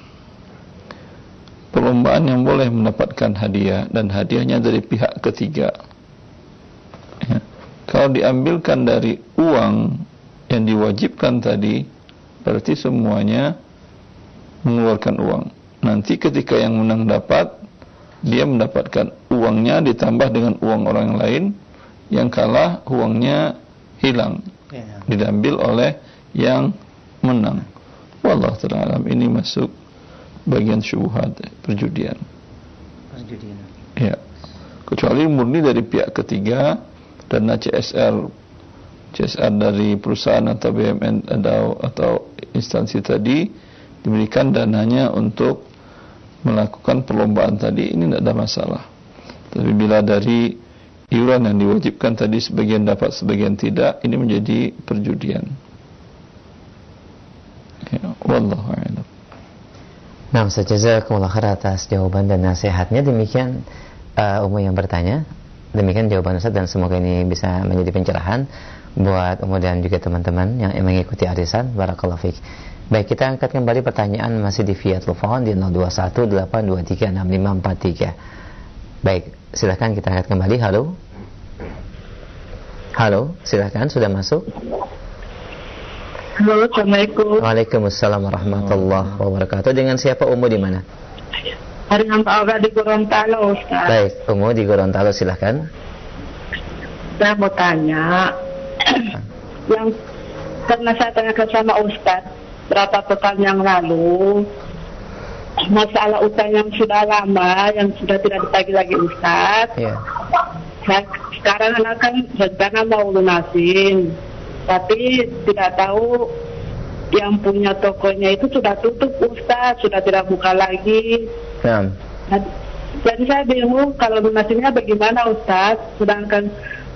perlombaan yang boleh mendapatkan hadiah dan hadiahnya dari pihak ketiga. Ya. Kalau diambilkan dari uang yang diwajibkan tadi, berarti semuanya mengeluarkan uang. Nanti ketika yang menang dapat, dia mendapatkan uangnya ditambah dengan uang orang lain, yang kalah uangnya hilang, ya, diambil oleh yang menang. Wallahu ta'ala alam. Ini masuk bagian syubhat, perjudian. Perjudian. Ya. Kecuali murni dari pihak ketiga, dana C S R, C S R dari perusahaan atau B U M N atau atau instansi tadi diberikan dananya untuk melakukan perlombaan tadi, ini tidak ada masalah. Tapi bila dari iuran yang diwajibkan tadi sebagian dapat sebagian tidak, ini menjadi perjudian. Ya, wallahu a'lam. Nah, Ustaz, jazakumullah khair atas jawaban dan nasihatnya. Demikian uh, Umu yang bertanya. Demikian jawaban Ustaz, dan semoga ini bisa menjadi pencerahan buat Umu dan juga teman-teman yang mengikuti arisan. Barakallahu fiik. Baik, kita angkat kembali pertanyaan masih di via telepon di nol dua satu delapan dua tiga enam lima empat tiga. Baik, silakan kita angkat kembali. Halo. Halo, silakan, sudah masuk. Halo, Assalamualaikum. Waalaikumsalam warahmatullahi wabarakatuh. Dengan siapa Umu di mana? Dengan Pak Oga di Gorontalo, Ustaz. Baik, Umu di Gorontalo, silakan. Saya mau tanya, yang pernah saya tanyakan sama Ustaz berapa pekan yang lalu, masalah utang yang sudah lama, yang sudah tidak ditagih lagi Ustaz. Yeah. Saya sekarang anak kan rencana mau lunasin, tapi tidak tahu yang punya tokonya itu sudah tutup Ustaz, sudah tidak buka lagi. Yeah. Jadi saya bingung kalau lunasinnya bagaimana Ustaz, sedangkan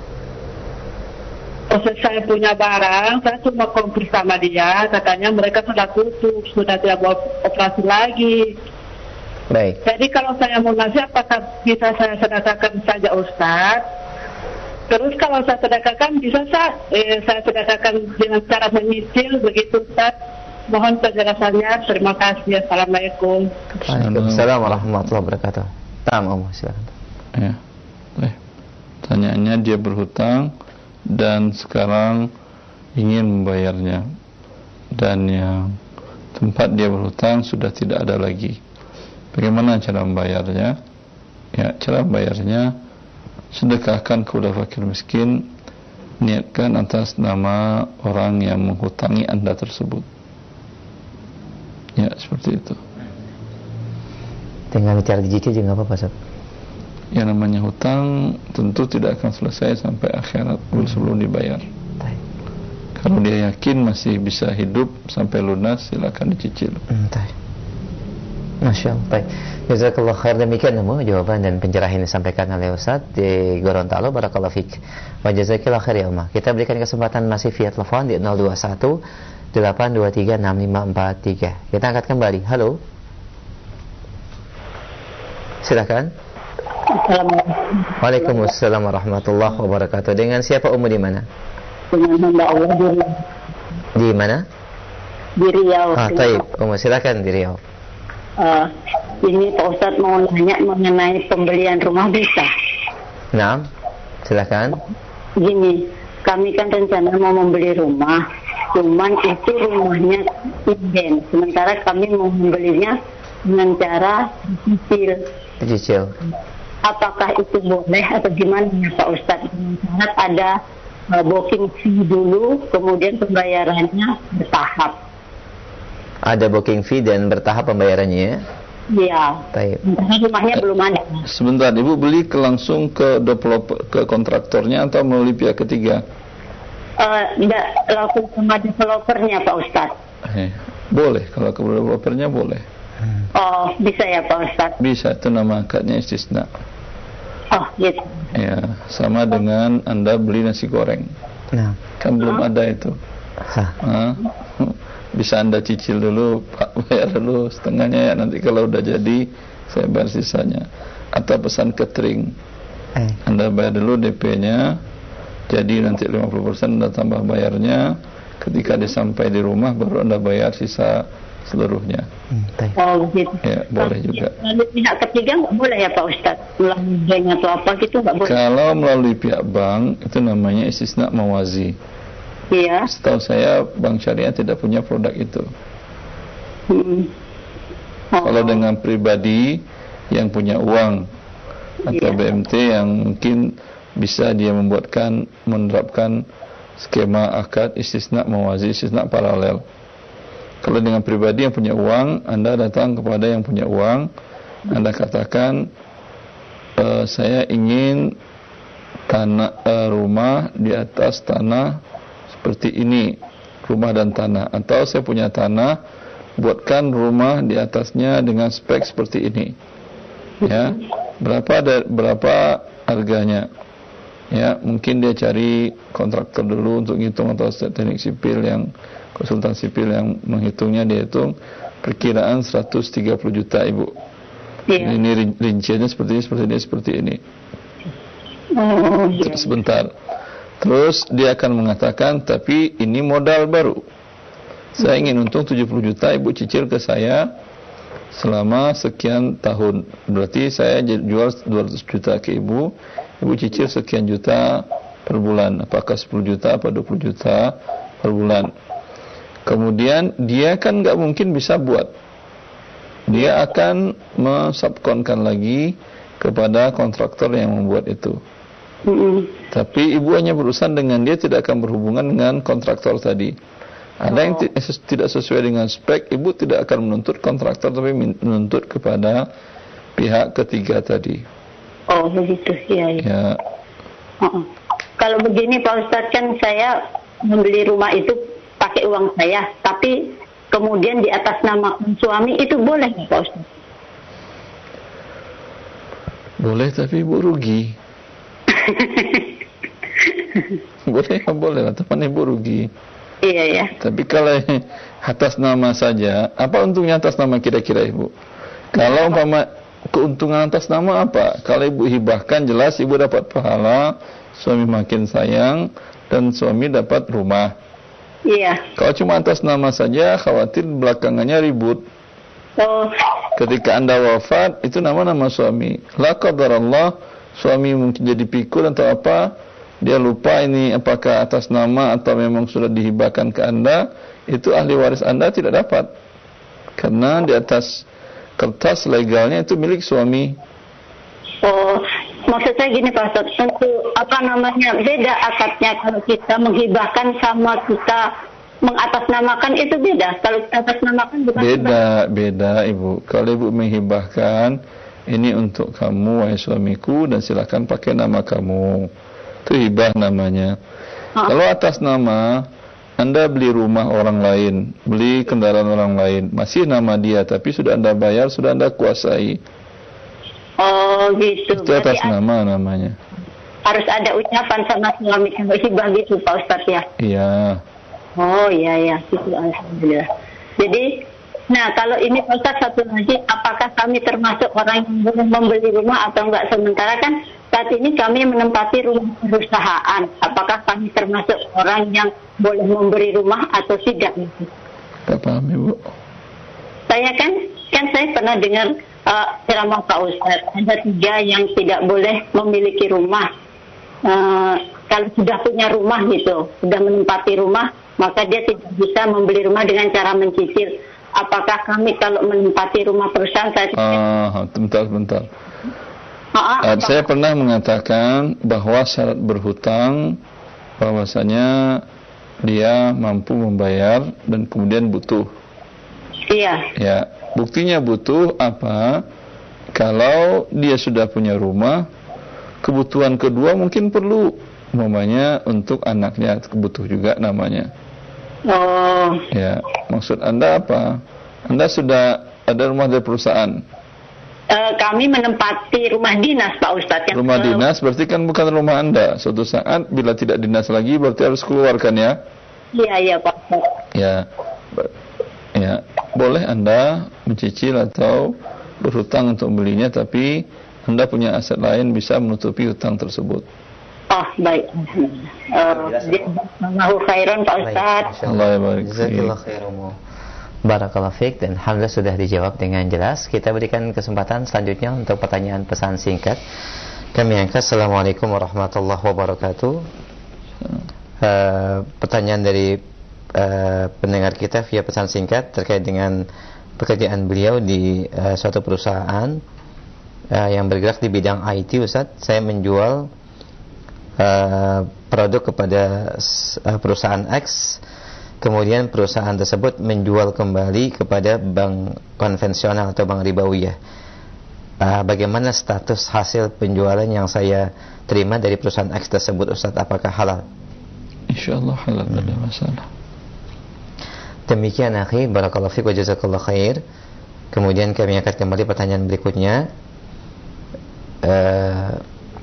proses saya punya barang, saya cuma konfirmasi sama dia, katanya mereka sudah tutup, sudah tidak mau operasi lagi. Baik. Jadi kalau saya mau nasi, apakah bisa saya sedekahkan saja Ustaz? Terus kalau saya sedekahkan, bisa saya, eh, saya sedekahkan dengan cara menyicil, begitu Ustaz? Mohon penjelasannya, terima kasih. Assalamualaikum. Waalaikumsalam warahmatullahi wabarakatuh. Tamam, silakan. Ya. Baik. Tanyaannya, dia berhutang dan sekarang ingin membayarnya, dan yang tempat dia berhutang sudah tidak ada lagi. Bagaimana cara membayarnya? Ya, cara membayarnya, sedekahkan kepada fakir miskin, niatkan atas nama orang yang menghutangi Anda tersebut. Ya, seperti itu. Tinggal bicara dicicil juga nggak apa-apa, Ustaz. Yang namanya hutang tentu tidak akan selesai sampai akhirat sebelum dibayar. Baik. Kalau dia yakin masih bisa hidup sampai lunas, silakan dicicil. Baik. Masya Allah. Baik. Jazakallah khair. Demikian nemu jawaban dan pencerahan yang disampaikan oleh Ustaz di Gorontalo. Barakallahu fiik. Wa jazakallahu khair ya Umar. Kita berikan kesempatan masih via telepon di nol dua satu delapan dua tiga enam lima empat tiga. Kita angkat kembali. Halo. Silakan. Assalamualaikum. Waalaikumsalam warahmatullahi wabarakatuh. Dengan siapa Ummu di mana? Dengan hamba Allah di Riau. Di mana? Di Riau. Ah, baik. Ummu silakan di Riau. Uh, ini Pak Ustadz mau nanya mengenai pembelian rumah bisa. Nah, silakan. Gini, kami kan rencana mau membeli rumah, cuman itu rumahnya inden. Sementara kami mau membelinya dengan cara cicil. Cicil. Apakah itu boleh atau gimana ya Pak Ustadz? Sangat ada uh, booking fee dulu, kemudian pembayarannya bertahap. Ada booking fee dan bertahap pembayarannya ya? Iya. Baik. Rumahnya eh, belum ada. Sebentar, Ibu beli ke langsung ke developer, ke kontraktornya atau melalui pihak ketiga? Uh, enggak, langsung sama developernya Pak Ustadz. Eh, boleh, kalau ke developernya boleh. Oh, bisa ya Pak Ustadz? Bisa, itu nama akadnya istisna. Oh, gitu. Ya, sama dengan Anda beli nasi goreng. Nah. Kan belum ada itu. Hah? Bisa Anda cicil dulu, Pak, bayar dulu setengahnya ya, nanti kalau udah jadi saya bayar sisanya. Atau pesan catering, eh. Anda bayar dulu D P-nya, jadi nanti lima puluh persen Anda tambah bayarnya, ketika dia sampai di rumah baru Anda bayar sisa seluruhnya. hmm, Oh gitu. Ya, boleh juga. Lalu pihak ketiga nggak boleh ya Pak Ustadz, melalui bank atau apa gitu nggak boleh? Kalau melalui pihak bank itu namanya istisna mawazi. Iya. Setahu saya bank syariah tidak punya produk itu. Hmm. Oh. Kalau dengan pribadi yang punya uang atau iya. B M T yang mungkin bisa dia membuatkan menerapkan skema akad istisna mawazi, istisna paralel. Kalau dengan pribadi yang punya uang, Anda datang kepada yang punya uang, Anda katakan e, saya ingin tanah e, rumah di atas tanah seperti ini, rumah dan tanah, atau saya punya tanah, buatkan rumah di atasnya dengan spek seperti ini. Ya, berapa ada berapa harganya? Ya, mungkin dia cari kontraktor dulu untuk ngitung atau teknik sipil yang konsultan sipil yang menghitungnya, dia hitung perkiraan seratus tiga puluh juta Ibu. Iya. Ini rinciannya seperti ini, seperti ini, seperti ini. Oh, iya. Sebentar. Terus dia akan mengatakan, tapi ini modal baru. Saya ingin untung tujuh puluh juta, Ibu cicil ke saya selama sekian tahun. Berarti saya jual dua ratus juta ke Ibu, Ibu cicil sekian juta per bulan. Apakah sepuluh juta, apa dua puluh juta per bulan. Kemudian dia kan nggak mungkin bisa buat. Dia akan mensubkonkan lagi kepada kontraktor yang membuat itu. Mm-hmm. Tapi ibu hanya berurusan dengan dia, tidak akan berhubungan dengan kontraktor tadi. Ada oh. yang t- tidak sesuai dengan spek, ibu tidak akan menuntut kontraktor, tapi menuntut kepada pihak ketiga tadi. Oh begitu ya. ya. Oh. Kalau begini Pak Ustadz, kan saya membeli rumah itu pakai uang saya, tapi kemudian di atas nama suami, itu boleh nggak Pak Ustadz? Boleh, tapi ibu rugi. Boleh, boleh lah, teman ibu rugi. Iya ya. Tapi kalau atas nama saja, apa untungnya atas nama kira-kira ibu? Kalau umpama keuntungan atas nama apa? Kalau ibu hibahkan, jelas ibu dapat pahala, suami makin sayang, dan suami dapat rumah. Iya. Kalau cuma atas nama saja, khawatir belakangannya ribut. Oh. Ketika Anda wafat, itu nama-nama suami. La qadarallah, suami mungkin jadi pikul atau apa, dia lupa ini apakah atas nama atau memang sudah dihibahkan ke Anda, itu ahli waris Anda tidak dapat. Karena di atas kertas legalnya itu milik suami. Oh, maksud saya gini Pak Ustadz, untuk apa namanya, beda akadnya kalau kita menghibahkan sama kita mengatasnamakan, itu beda. Kalau kita atasnamakan bukan beda, hibah. Beda Ibu. Kalau Ibu menghibahkan, ini untuk kamu wahai suamiku dan silakan pakai nama kamu, itu hibah namanya. Oh. Kalau atas nama, Anda beli rumah orang lain, beli kendaraan orang lain, masih nama dia, tapi sudah Anda bayar, sudah Anda kuasai. Oh gitu. Itu atas nama namanya. Harus ada ucapan sama suami kalau hibah gitu Pak Ustadz ya? Iya. Oh iya ya, gitu alhamdulillah. Jadi, nah kalau ini Pak Ustadz satu lagi, apakah kami termasuk orang yang boleh membeli rumah atau enggak? Sementara kan saat ini kami menempati rumah perusahaan. Apakah kami termasuk orang yang boleh memberi rumah atau tidak? Tidak paham Ibu. Saya kan, kan saya pernah dengar uh, ceramah Pak Ustadz, ada tiga yang tidak boleh memiliki rumah. Uh, kalau sudah punya rumah gitu, sudah menempati rumah, maka dia tidak bisa membeli rumah dengan cara mencicil. Apakah kami kalau menempati rumah perusahaan saya? Ah, bentar, bentar. Ah, uh, saya pernah mengatakan bahwa syarat berhutang bahwasanya dia mampu membayar dan kemudian butuh. Iya. Ya, buktinya butuh apa? Kalau dia sudah punya rumah, kebutuhan kedua mungkin perlu, umpamanya untuk anaknya butuh juga namanya. Oh. Ya, maksud Anda apa? Anda sudah ada rumah dari perusahaan. Uh, kami menempati rumah dinas Pak Ustadz. Yang rumah uh, dinas berarti kan bukan rumah Anda. Suatu saat bila tidak dinas lagi berarti harus keluarkan ya. Iya iya Pak Ustadz. Ya, ya boleh Anda mencicil atau berhutang untuk membelinya, tapi Anda punya aset lain bisa menutupi hutang tersebut. Oh baik. Allahu uh, khairan Pak Ustadz. Allah ya barik. Jazakallahu khairan. Barakallahu fiik, dan alhamdulillah sudah dijawab dengan jelas. Kita berikan kesempatan selanjutnya untuk pertanyaan pesan singkat. Kami angkat. Assalamualaikum warahmatullahi wabarakatuh. Uh, pertanyaan dari uh, pendengar kita via pesan singkat terkait dengan pekerjaan beliau di uh, suatu perusahaan uh, yang bergerak di bidang I T. Ustaz, saya menjual uh, produk kepada uh, perusahaan X. Kemudian perusahaan tersebut menjual kembali kepada bank konvensional atau bank ribawiyah. Uh, bagaimana status hasil penjualan yang saya terima dari perusahaan X tersebut, Ustaz? Apakah halal? Insyaallah halal, tidak ada masalah. Demikian akhi, barakallahu fiik wa jazakallahu khair. Kemudian kami akan kembali pertanyaan berikutnya. Uh,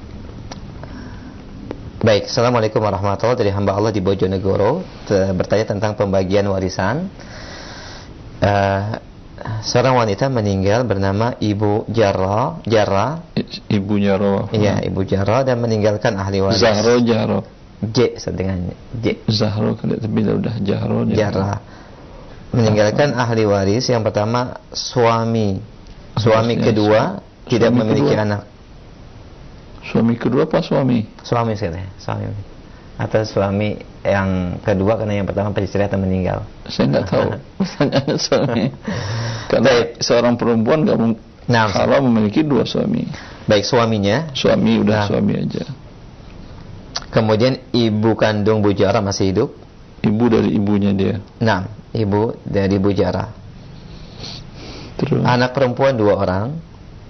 Baik, Assalamualaikum warahmatullahi wabarakatuh. Dari hamba Allah di Bojonegoro bertanya tentang pembagian warisan. uh, Seorang wanita meninggal bernama Ibu Jarrah Jarrah Ibu Jarrah. Iya, Ibu Jarrah, dan meninggalkan ahli waris. Zahro Jarrah. J dengan J. Zahro kan tapi udah Jarrah. Jarrah. Meninggalkan ahli waris yang pertama suami. Suami kedua suami tidak suami memiliki kedua. anak. Suami kedua apa suami? Suami sekali, suami. Atau suami yang kedua karena yang pertama istri atau meninggal. Saya tidak tahu. Pertanyaannya suami. Karena baik. Seorang perempuan nggak mungkin nah, kalau memiliki dua suami. Baik, suaminya. Suami udah nah. suami aja. Kemudian ibu kandung Bu Jarrah masih hidup. Ibu dari ibunya dia. Nah, ibu dari Bu Jarrah. Terus. Anak perempuan dua orang.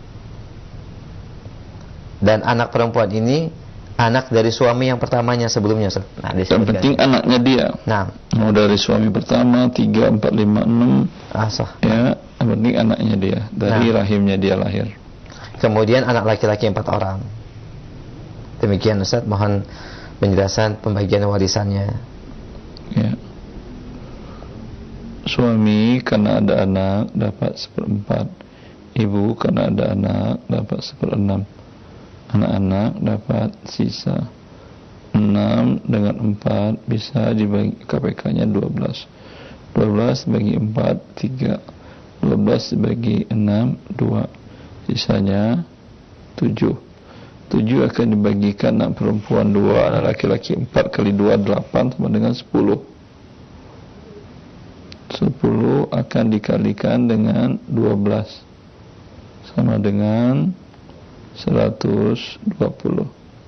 Dan anak perempuan ini anak dari suami yang pertamanya sebelumnya. Nah, yang penting anaknya dia. Nah, mau dari suami pertama tiga, empat, lima, enam. Asah. Ya, yang penting anaknya dia dari nah. rahimnya dia lahir. Kemudian anak laki-laki empat orang. Demikian Ustaz, mohon penjelasan pembagian warisannya. Ya. Suami karena ada anak dapat seperempat. Ibu karena ada anak dapat seperenam. Anak-anak dapat sisa enam dengan empat bisa dibagi K P K-nya dua belas. dua belas bagi empat, tiga. dua belas bagi enam, dua. Sisanya tujuh. tujuh akan dibagikan anak perempuan dua, anak laki-laki empat kali dua, delapan sama dengan sepuluh. sepuluh akan dikalikan dengan dua belas sama dengan seratus dua puluh.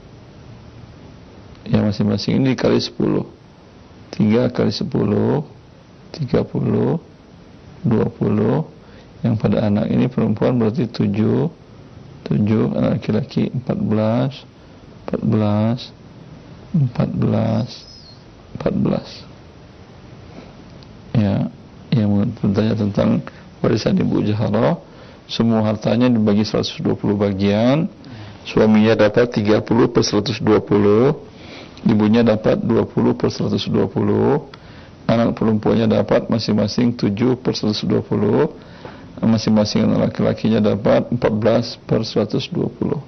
Yang masing-masing ini dikali sepuluh. tiga kali sepuluh, tiga puluh, dua puluh. Yang pada anak ini perempuan berarti tujuh. tujuh, anak laki-laki empat belas, empat belas, empat belas, empat belas. ya, yang bertanya tentang warisan Ibu Jaharah, semua hartanya dibagi seratus dua puluh bagian, suaminya dapat tiga puluh per seratus dua puluh, ibunya dapat dua puluh per seratus dua puluh, anak perempuannya dapat masing-masing tujuh per seratus dua puluh, masing-masing anak laki-lakinya dapat empat belas per seratus dua puluh.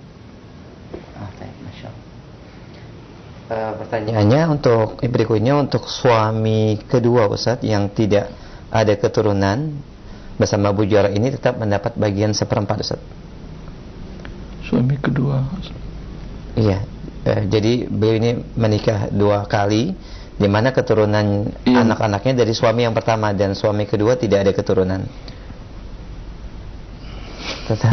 Uh, pertanyaannya untuk berikutnya untuk suami kedua Ustaz yang tidak ada keturunan bersama Bu Jaharah ini tetap mendapat bagian seperempat Ustaz. Suami kedua. Iya, uh, jadi beliau ini menikah dua kali, di mana keturunan iya. anak-anaknya dari suami yang pertama dan suami kedua tidak ada keturunan. Tetap.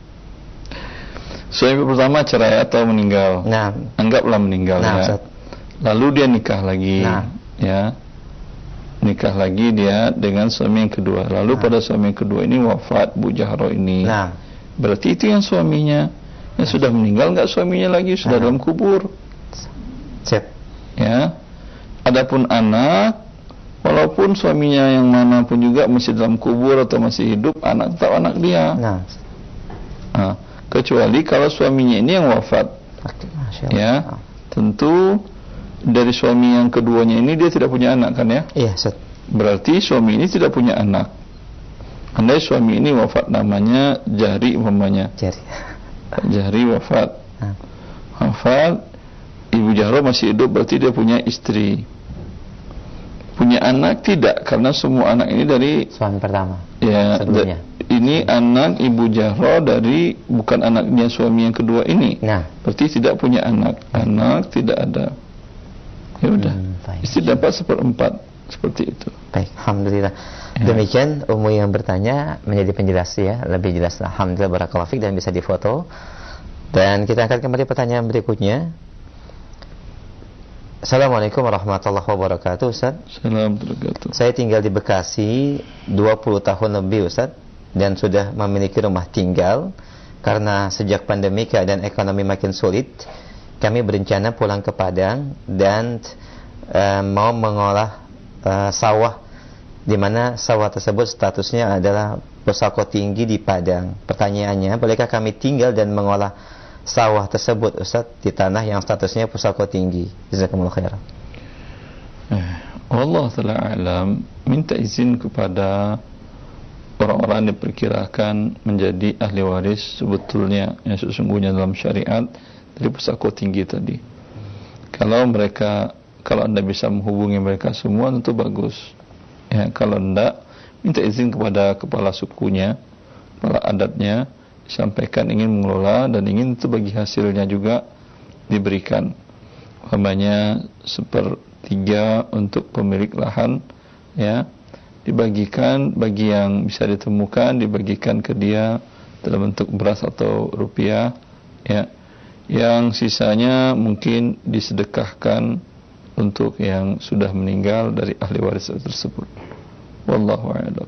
Suami pertama cerai atau meninggal. Nah, anggaplah meninggal nah, ya. Lalu dia nikah lagi, nah. ya. Nikah lagi dia dengan suami yang kedua. Lalu nah. pada suami yang kedua ini wafat Bu Jaharah ini. Nah. Berarti itu yang suaminya yang nah. sudah meninggal, enggak suaminya lagi, sudah nah. dalam kubur. Cep. Ya. Adapun anak, walaupun suaminya yang mana pun juga masih dalam kubur atau masih hidup, anak tetap anak dia. Nah. Nah. Kecuali kalau suaminya ini yang wafat, ya, tentu dari suami yang keduanya ini dia tidak punya anak kan ya? Iya, Ustaz. Berarti suami ini tidak punya anak. Andai suami ini wafat namanya Jari umpamanya. Jari. Jari wafat. Nah. Wafat, Ibu Jaharah masih hidup, berarti dia punya istri. Punya anak tidak, karena semua anak ini dari suami pertama. Ya, sebelumnya. Ini anak Ibu Jaharah dari bukan anaknya suami yang kedua ini. Nah, berarti tidak punya anak. Anak tidak ada. Ya udah. Hmm, istri dapat seperempat seperti itu. Baik, alhamdulillah. Ya. Demikian Umu yang bertanya menjadi penjelas ya, lebih jelas. Alhamdulillah, barakallahu fiik, dan bisa difoto. Dan kita angkat kembali pertanyaan berikutnya. Assalamualaikum warahmatullahi wabarakatuh, Ustaz. Assalamualaikum. Saya tinggal di Bekasi dua puluh tahun lebih, Ustaz, dan sudah memiliki rumah tinggal. Karena sejak pandemi keadaan ekonomi makin sulit, kami berencana pulang ke Padang dan uh, mau mengolah uh, sawah, di mana sawah tersebut statusnya adalah pusako tinggi di Padang. Pertanyaannya, bolehkah kami tinggal dan mengolah sawah tersebut, Ustaz, di tanah yang statusnya pusako tinggi? Jazakumullah khairan. Eh, Allah Ta'ala alam, minta izin kepada orang-orang yang diperkirakan menjadi ahli waris sebetulnya yang sesungguhnya dalam syariat dari pusako tinggi tadi. Kalau mereka, kalau anda bisa menghubungi mereka semua tentu bagus. Ya, kalau enggak, minta izin kepada kepala sukunya, kepala adatnya, sampaikan ingin mengelola dan ingin itu bagi hasilnya juga diberikan. Umpamanya sepertiga untuk pemilik lahan, ya, dibagikan bagi yang bisa ditemukan, dibagikan ke dia dalam bentuk beras atau rupiah, ya. Yang sisanya mungkin disedekahkan untuk yang sudah meninggal dari ahli waris tersebut. Wallahu a'lam.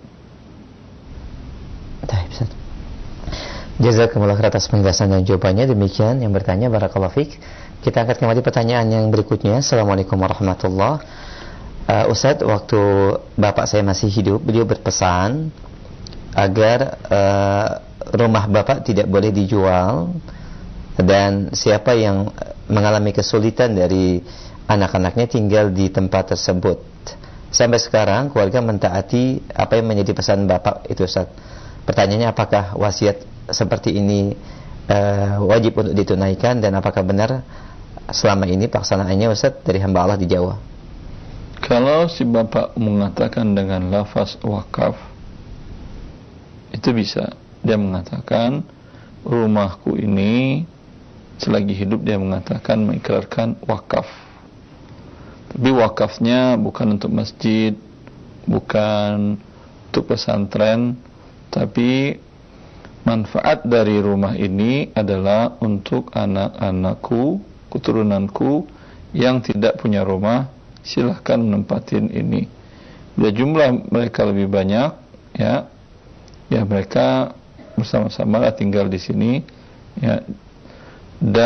Baik, jazakumullah khairan atas penjelasan dan jawabannya. Demikian yang bertanya, barakallahu fiik. Kita angkat kembali pertanyaan yang berikutnya. Assalamualaikum warahmatullahi wabarakatuh. uh, Ustaz, waktu bapak saya masih hidup, beliau berpesan agar uh, rumah bapak tidak boleh dijual, dan siapa yang mengalami kesulitan dari anak-anaknya tinggal di tempat tersebut. Sampai sekarang keluarga mentaati apa yang menjadi pesan bapak itu, Ustaz. Pertanyaannya, apakah wasiat seperti ini uh, wajib untuk ditunaikan, dan apakah benar selama ini pelaksanaannya, Ustaz, dari hamba Allah di Jawa? Kalau si bapak mengatakan dengan lafaz wakaf, itu bisa. Dia mengatakan rumahku ini, selagi hidup dia mengatakan, mengikrarkan wakaf. Tapi wakafnya bukan untuk masjid, bukan untuk pesantren, tapi manfaat dari rumah ini adalah untuk anak-anakku, keturunanku yang tidak punya rumah, silahkan menempatin ini. Bila jumlah mereka lebih banyak, ya, ya mereka bersama-sama tinggal di sini, ya.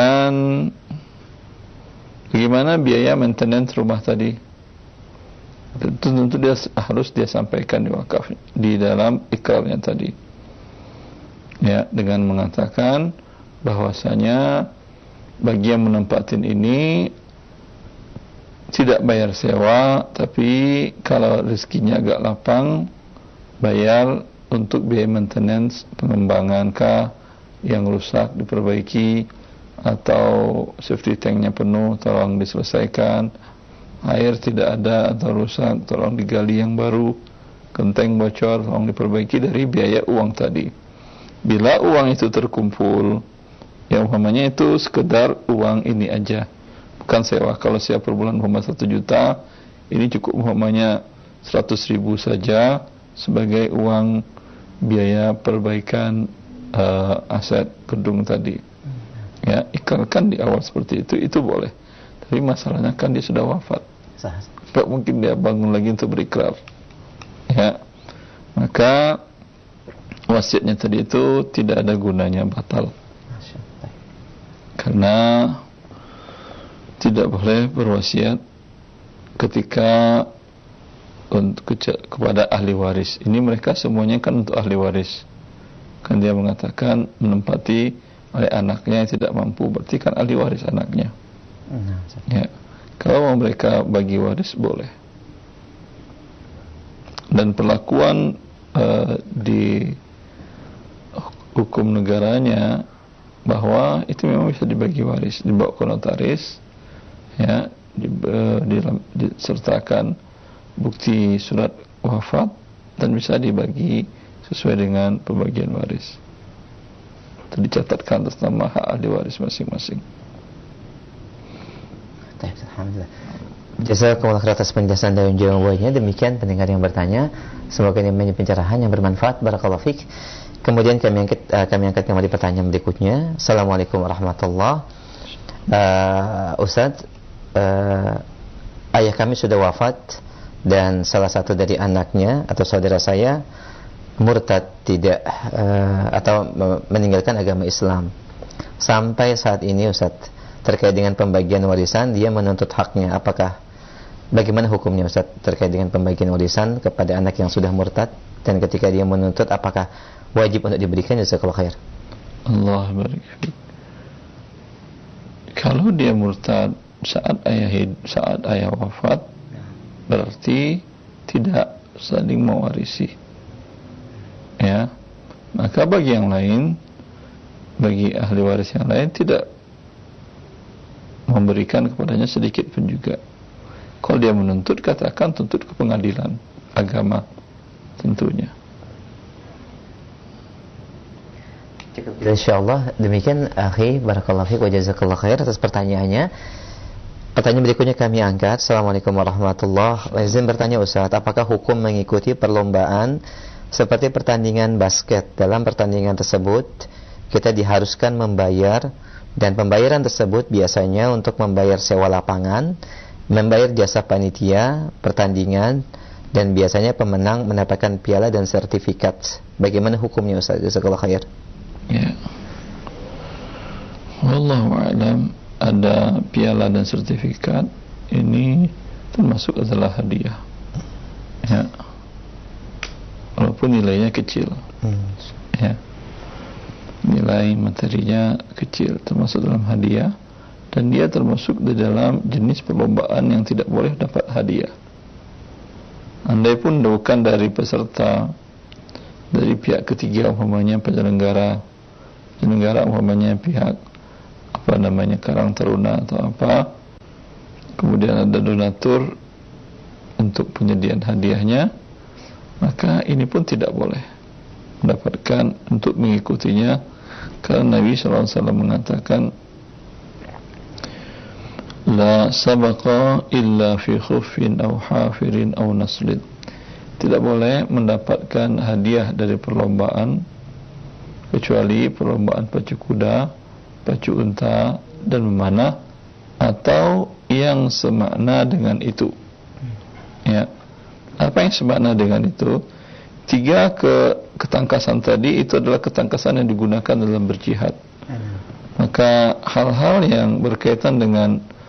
Dan bagaimana biaya maintenance rumah tadi? Tentu, tentu dia harus dia sampaikan di wakaf di dalam ikrarnya tadi. Ya, dengan mengatakan bahwasanya bagi yang menempatin ini tidak bayar sewa, tapi kalau rezekinya agak lapang bayar untuk biaya maintenance, pengembangan kah yang rusak diperbaiki, atau safety tanknya penuh tolong diselesaikan, air tidak ada atau rusak tolong digali yang baru, genteng bocor tolong diperbaiki dari biaya uang tadi. Bila uang itu terkumpul, yang umpamanya itu sekedar uang ini aja, bukan sewa. Kalau sewa per bulan umpama satu juta, ini cukup umpamanya seratus ribu saja sebagai uang biaya perbaikan uh, aset gedung tadi. Ya, ikrarkan di awal seperti itu, itu boleh. Tapi masalahnya kan dia sudah wafat, tak mungkin dia bangun lagi untuk berikrar. Ya, maka wasiatnya tadi itu tidak ada gunanya, batal. Karena tidak boleh berwasiat ketika untuk kepada ahli waris. Ini mereka semuanya kan untuk ahli waris. Kan dia mengatakan menempati oleh anaknya yang tidak mampu, berarti kan ahli waris anaknya. Nah, ya. Kalau mereka bagi waris boleh. Dan perlakuan uh, di hukum negaranya bahwa itu memang bisa dibagi waris, dibawa ke notaris, ya, di, uh, di, disertakan bukti surat wafat dan bisa dibagi sesuai dengan pembagian waris. Itu dicatatkan atas nama hak ahli waris masing-masing. Alhamdulillah. Jazakumullah khairan atas penjelasan dan jawabannya. Demikian pendengar yang bertanya, semoga ini menjadi pencerahan yang bermanfaat. Barakallahu fiik. Kemudian kami angkat uh, kami angkat kembali pertanyaan berikutnya. Assalamualaikum warahmatullahi wabarakatuh. Uh, Ustaz, uh, ayah kami sudah wafat dan salah satu dari anaknya atau saudara saya murtad tidak uh, atau meninggalkan agama Islam. Sampai saat ini Ustaz, terkait dengan pembagian warisan dia menuntut haknya. Apakah bagaimana hukumnya Ustaz terkait dengan pembagian warisan kepada anak yang sudah murtad, dan ketika dia menuntut apakah wajib untuk diberikan? Jazakallahu khair. Allah barik. Kalau dia murtad saat ayah hid, saat ayah wafat, berarti tidak saling mewarisi. Ya, maka bagi yang lain, bagi ahli waris yang lain tidak memberikan kepadanya sedikit pun juga. Kalau dia menuntut, katakan tuntut ke pengadilan agama tentunya. Insyaallah demikian akhi, barakallahu fiik wa jazakallahu khair atas pertanyaannya. Pertanyaan berikutnya kami angkat. Assalamualaikum warahmatullahi wabarakatuh. Izin bertanya Ustaz, apakah hukum mengikuti perlombaan seperti pertandingan basket? Dalam pertandingan tersebut kita diharuskan membayar, dan pembayaran tersebut biasanya untuk membayar sewa lapangan, membayar jasa panitia pertandingan, dan biasanya pemenang mendapatkan piala dan sertifikat. Bagaimana hukumnya Ustaz? Jazakallahu khair. Ya, wallahu a'lam. Ada piala dan sertifikat, ini termasuk adalah hadiah, ya, walaupun nilainya kecil, hmm. ya, nilai materinya kecil, termasuk dalam hadiah, dan dia termasuk di dalam jenis perlombaan yang tidak boleh dapat hadiah. Andai pun bukan dari peserta, dari pihak ketiga, umpamanya penyelenggara, penyelenggara umpamanya pihak apa namanya Karang Taruna atau apa, kemudian ada donatur untuk penyediaan hadiahnya, maka ini pun tidak boleh mendapatkan untuk mengikutinya, karena Nabi shallallahu alaihi wasallam mengatakan la sabaqa illa fi khuffin aw hafirin aw naslin. Tidak boleh mendapatkan hadiah dari perlombaan kecuali perlombaan pacu kuda, pacu unta, dan memanah, atau yang semakna dengan itu. Ya, apa yang semakna dengan itu? Tiga ke ketangkasan tadi itu adalah ketangkasan yang digunakan dalam berjihad. Maka hal-hal yang berkaitan dengan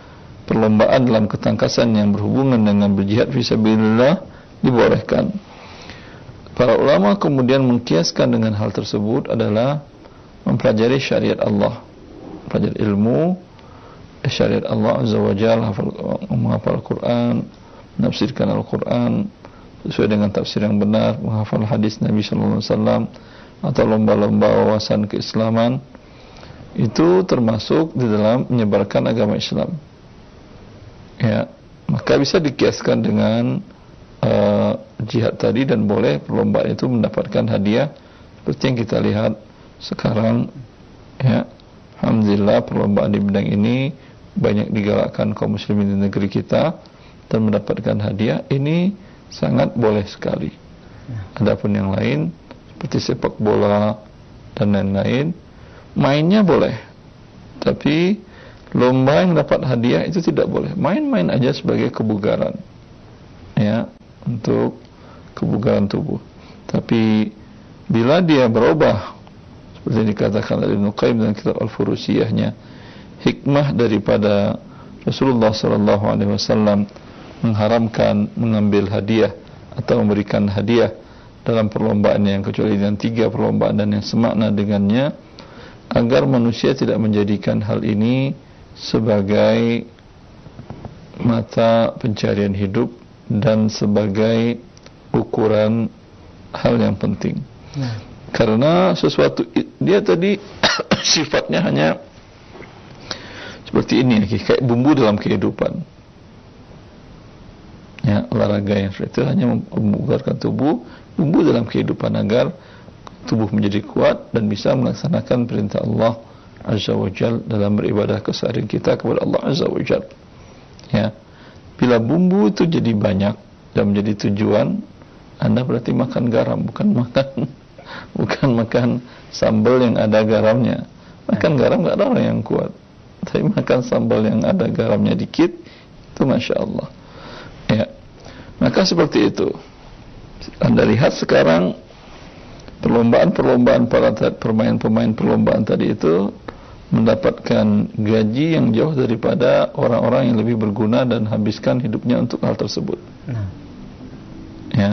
perlombaan dalam ketangkasan yang berhubungan dengan berjihad fisabilillah dibolehkan. Para ulama kemudian mengkiaskan dengan hal tersebut adalah mempelajari syariat Allah, mempelajari ilmu syariat Allah Azza wa Jalla, menghafal Al-Quran, menafsirkan Al-Quran sesuai dengan tafsir yang benar, menghafal hadis Nabi Sallallahu Alaihi Wasallam, atau lomba-lomba wawasan keislaman, itu termasuk di dalam menyebarkan agama Islam. Ya, maka bisa dikiaskan dengan uh, jihad tadi, dan boleh perlombaan itu mendapatkan hadiah seperti yang kita lihat sekarang. Ya, alhamdulillah perlombaan di bidang ini banyak digalakkan kaum muslimin di negeri kita dan mendapatkan hadiah. Ini sangat boleh sekali. Adapun yang lain seperti sepak bola dan lain-lain, mainnya boleh, tapi lomba yang dapat hadiah itu tidak boleh. Main-main aja sebagai kebugaran, ya, untuk kebugaran tubuh. Tapi bila dia berubah seperti yang dikatakan oleh Ibnu Qayyim dalam kitab Al-Furusiyahnya, hikmah daripada Rasulullah sallallahu alaihi wasallam mengharamkan mengambil hadiah atau memberikan hadiah dalam perlombaan yang kecuali dengan tiga perlombaan dan yang semakna dengannya, agar manusia tidak menjadikan hal ini sebagai mata pencarian hidup dan sebagai ukuran hal yang penting. Nah. Karena sesuatu dia tadi sifatnya hanya seperti ini, kayak bumbu dalam kehidupan. Ya, olahraga yang itu hanya membugarkan tubuh, bumbu dalam kehidupan agar tubuh menjadi kuat dan bisa melaksanakan perintah Allah Azza wa Jal dalam beribadah keseharian kita kepada Allah Azza wa Jal. Ya, bila bumbu itu jadi banyak dan menjadi tujuan, Anda berarti makan garam, bukan makan bukan makan sambal yang ada garamnya. Makan garam nggak ada orang yang kuat, tapi makan sambal yang ada garamnya dikit, itu masya Allah. Ya, maka seperti itu. Anda lihat sekarang perlombaan-perlombaan para pemain-pemain perlombaan tadi itu mendapatkan gaji yang jauh daripada orang-orang yang lebih berguna dan habiskan hidupnya untuk hal tersebut. Nah. Ya,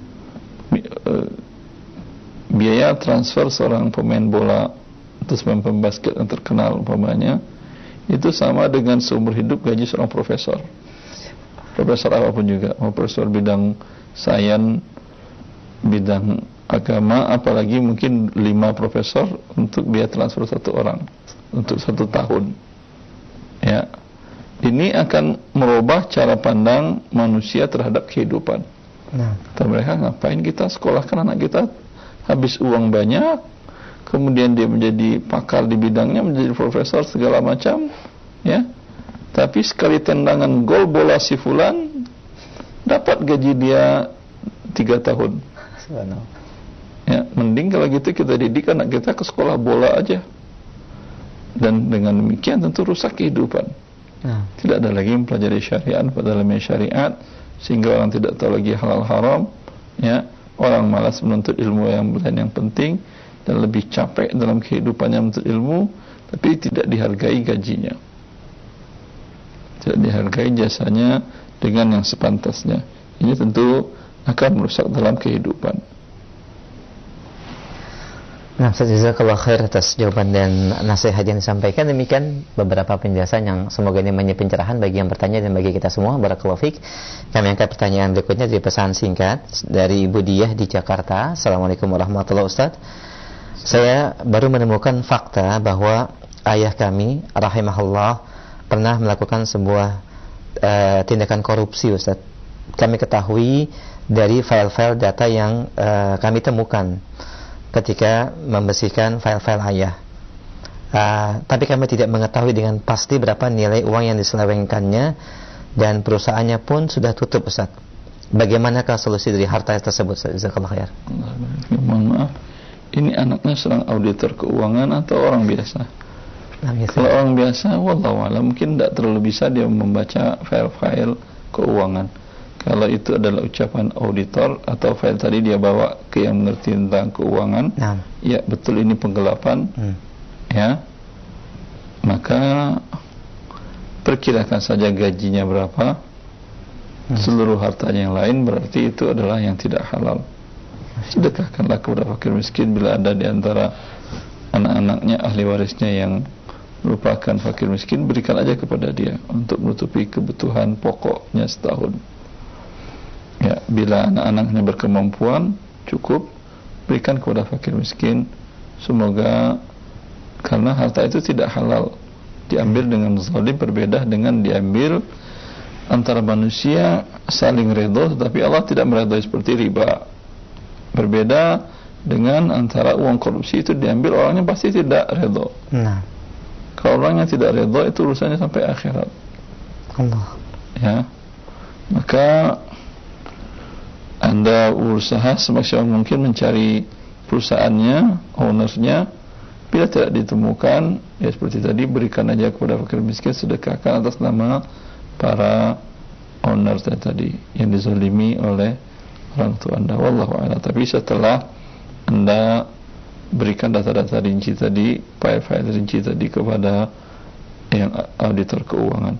biaya transfer seorang pemain bola atau pemain basket yang terkenal umpamanya itu sama dengan seumur hidup gaji seorang profesor. Profesor apapun juga, mau profesor bidang sains, bidang agama, apalagi mungkin lima profesor untuk biaya transfer satu orang untuk satu tahun. Ya, ini akan merubah cara pandang manusia terhadap kehidupan. Nah, kata mereka, ngapain kita sekolahkan anak kita, habis uang banyak, kemudian dia menjadi pakar di bidangnya, menjadi profesor segala macam, ya. Tapi sekali tendangan gol bola si fulan dapat gaji dia tiga tahun. Ya, mending kalau gitu kita didik anak kita ke sekolah bola aja. Dan dengan demikian tentu rusak kehidupan. Nah. Tidak ada lagi mempelajari syariat pada dalamnya syariat, sehingga orang tidak tahu lagi halal haram. Ya, orang malas menuntut ilmu yang lain yang penting dan lebih capek dalam kehidupannya menuntut ilmu, tapi tidak dihargai gajinya, tidak dihargai jasanya dengan yang sepantasnya. Ini tentu akan merusak dalam kehidupan. Nah, jazakallahu khair atas jawaban dan nasihat yang disampaikan. Demikian beberapa penjelasan yang semoga ini menjadi pencerahan bagi yang bertanya dan bagi kita semua. Barakallahu fiik. Kami angkat pertanyaan berikutnya dari pesan singkat dari Ibu Diah di Jakarta. Assalamualaikum warahmatullahi wabarakatuh. Saya baru menemukan fakta bahwa ayah kami rahimahullah pernah melakukan sebuah uh, tindakan korupsi, Ustaz. Kami ketahui dari file-file data yang uh, kami temukan ketika membersihkan file-file ayah. Uh, tapi kami tidak mengetahui dengan pasti berapa nilai uang yang diselewengkannya, dan perusahaannya pun sudah tutup, Ustaz. Bagaimanakah solusi dari harta tersebut, Ustaz? Jazakallahu khair. Mohon maaf, ini anaknya seorang auditor keuangan atau orang biasa? Nah, biasa. Kalau orang biasa, wallahu a'lam, mungkin tidak terlalu bisa dia membaca file-file keuangan. Kalau itu adalah ucapan auditor atau file tadi dia bawa ke yang mengerti tentang keuangan, nah. Ya betul ini penggelapan, hmm. Ya, maka perkirakan saja gajinya berapa, hmm. seluruh hartanya yang lain, berarti itu adalah yang tidak halal. Sedekahkanlah kepada fakir miskin bila ada di antara anak-anaknya, ahli warisnya yang merupakan fakir miskin, berikan aja kepada dia untuk menutupi kebutuhan pokoknya setahun. Ya, bila anak-anaknya berkemampuan cukup, berikan kepada fakir miskin. Semoga, karena harta itu tidak halal diambil dengan zalim, berbeda dengan diambil antara manusia saling redha, tetapi Allah tidak meredai seperti riba. Berbeda dengan antara uang korupsi, itu diambil orangnya pasti tidak redha. Nah, kalau orangnya tidak redha, itu urusannya sampai akhirat. Allah. Ya, maka Anda berusaha semaksimal mungkin mencari perusahaannya, ownernya. Bila tidak ditemukan, ya seperti tadi, berikan aja kepada fakir miskin, sedekahkan atas nama para owner tadi yang dizalimi oleh orang tua Anda. Wallahu a'lam. Tapi setelah Anda berikan data-data rinci tadi, file-file rinci tadi kepada yang auditor keuangan.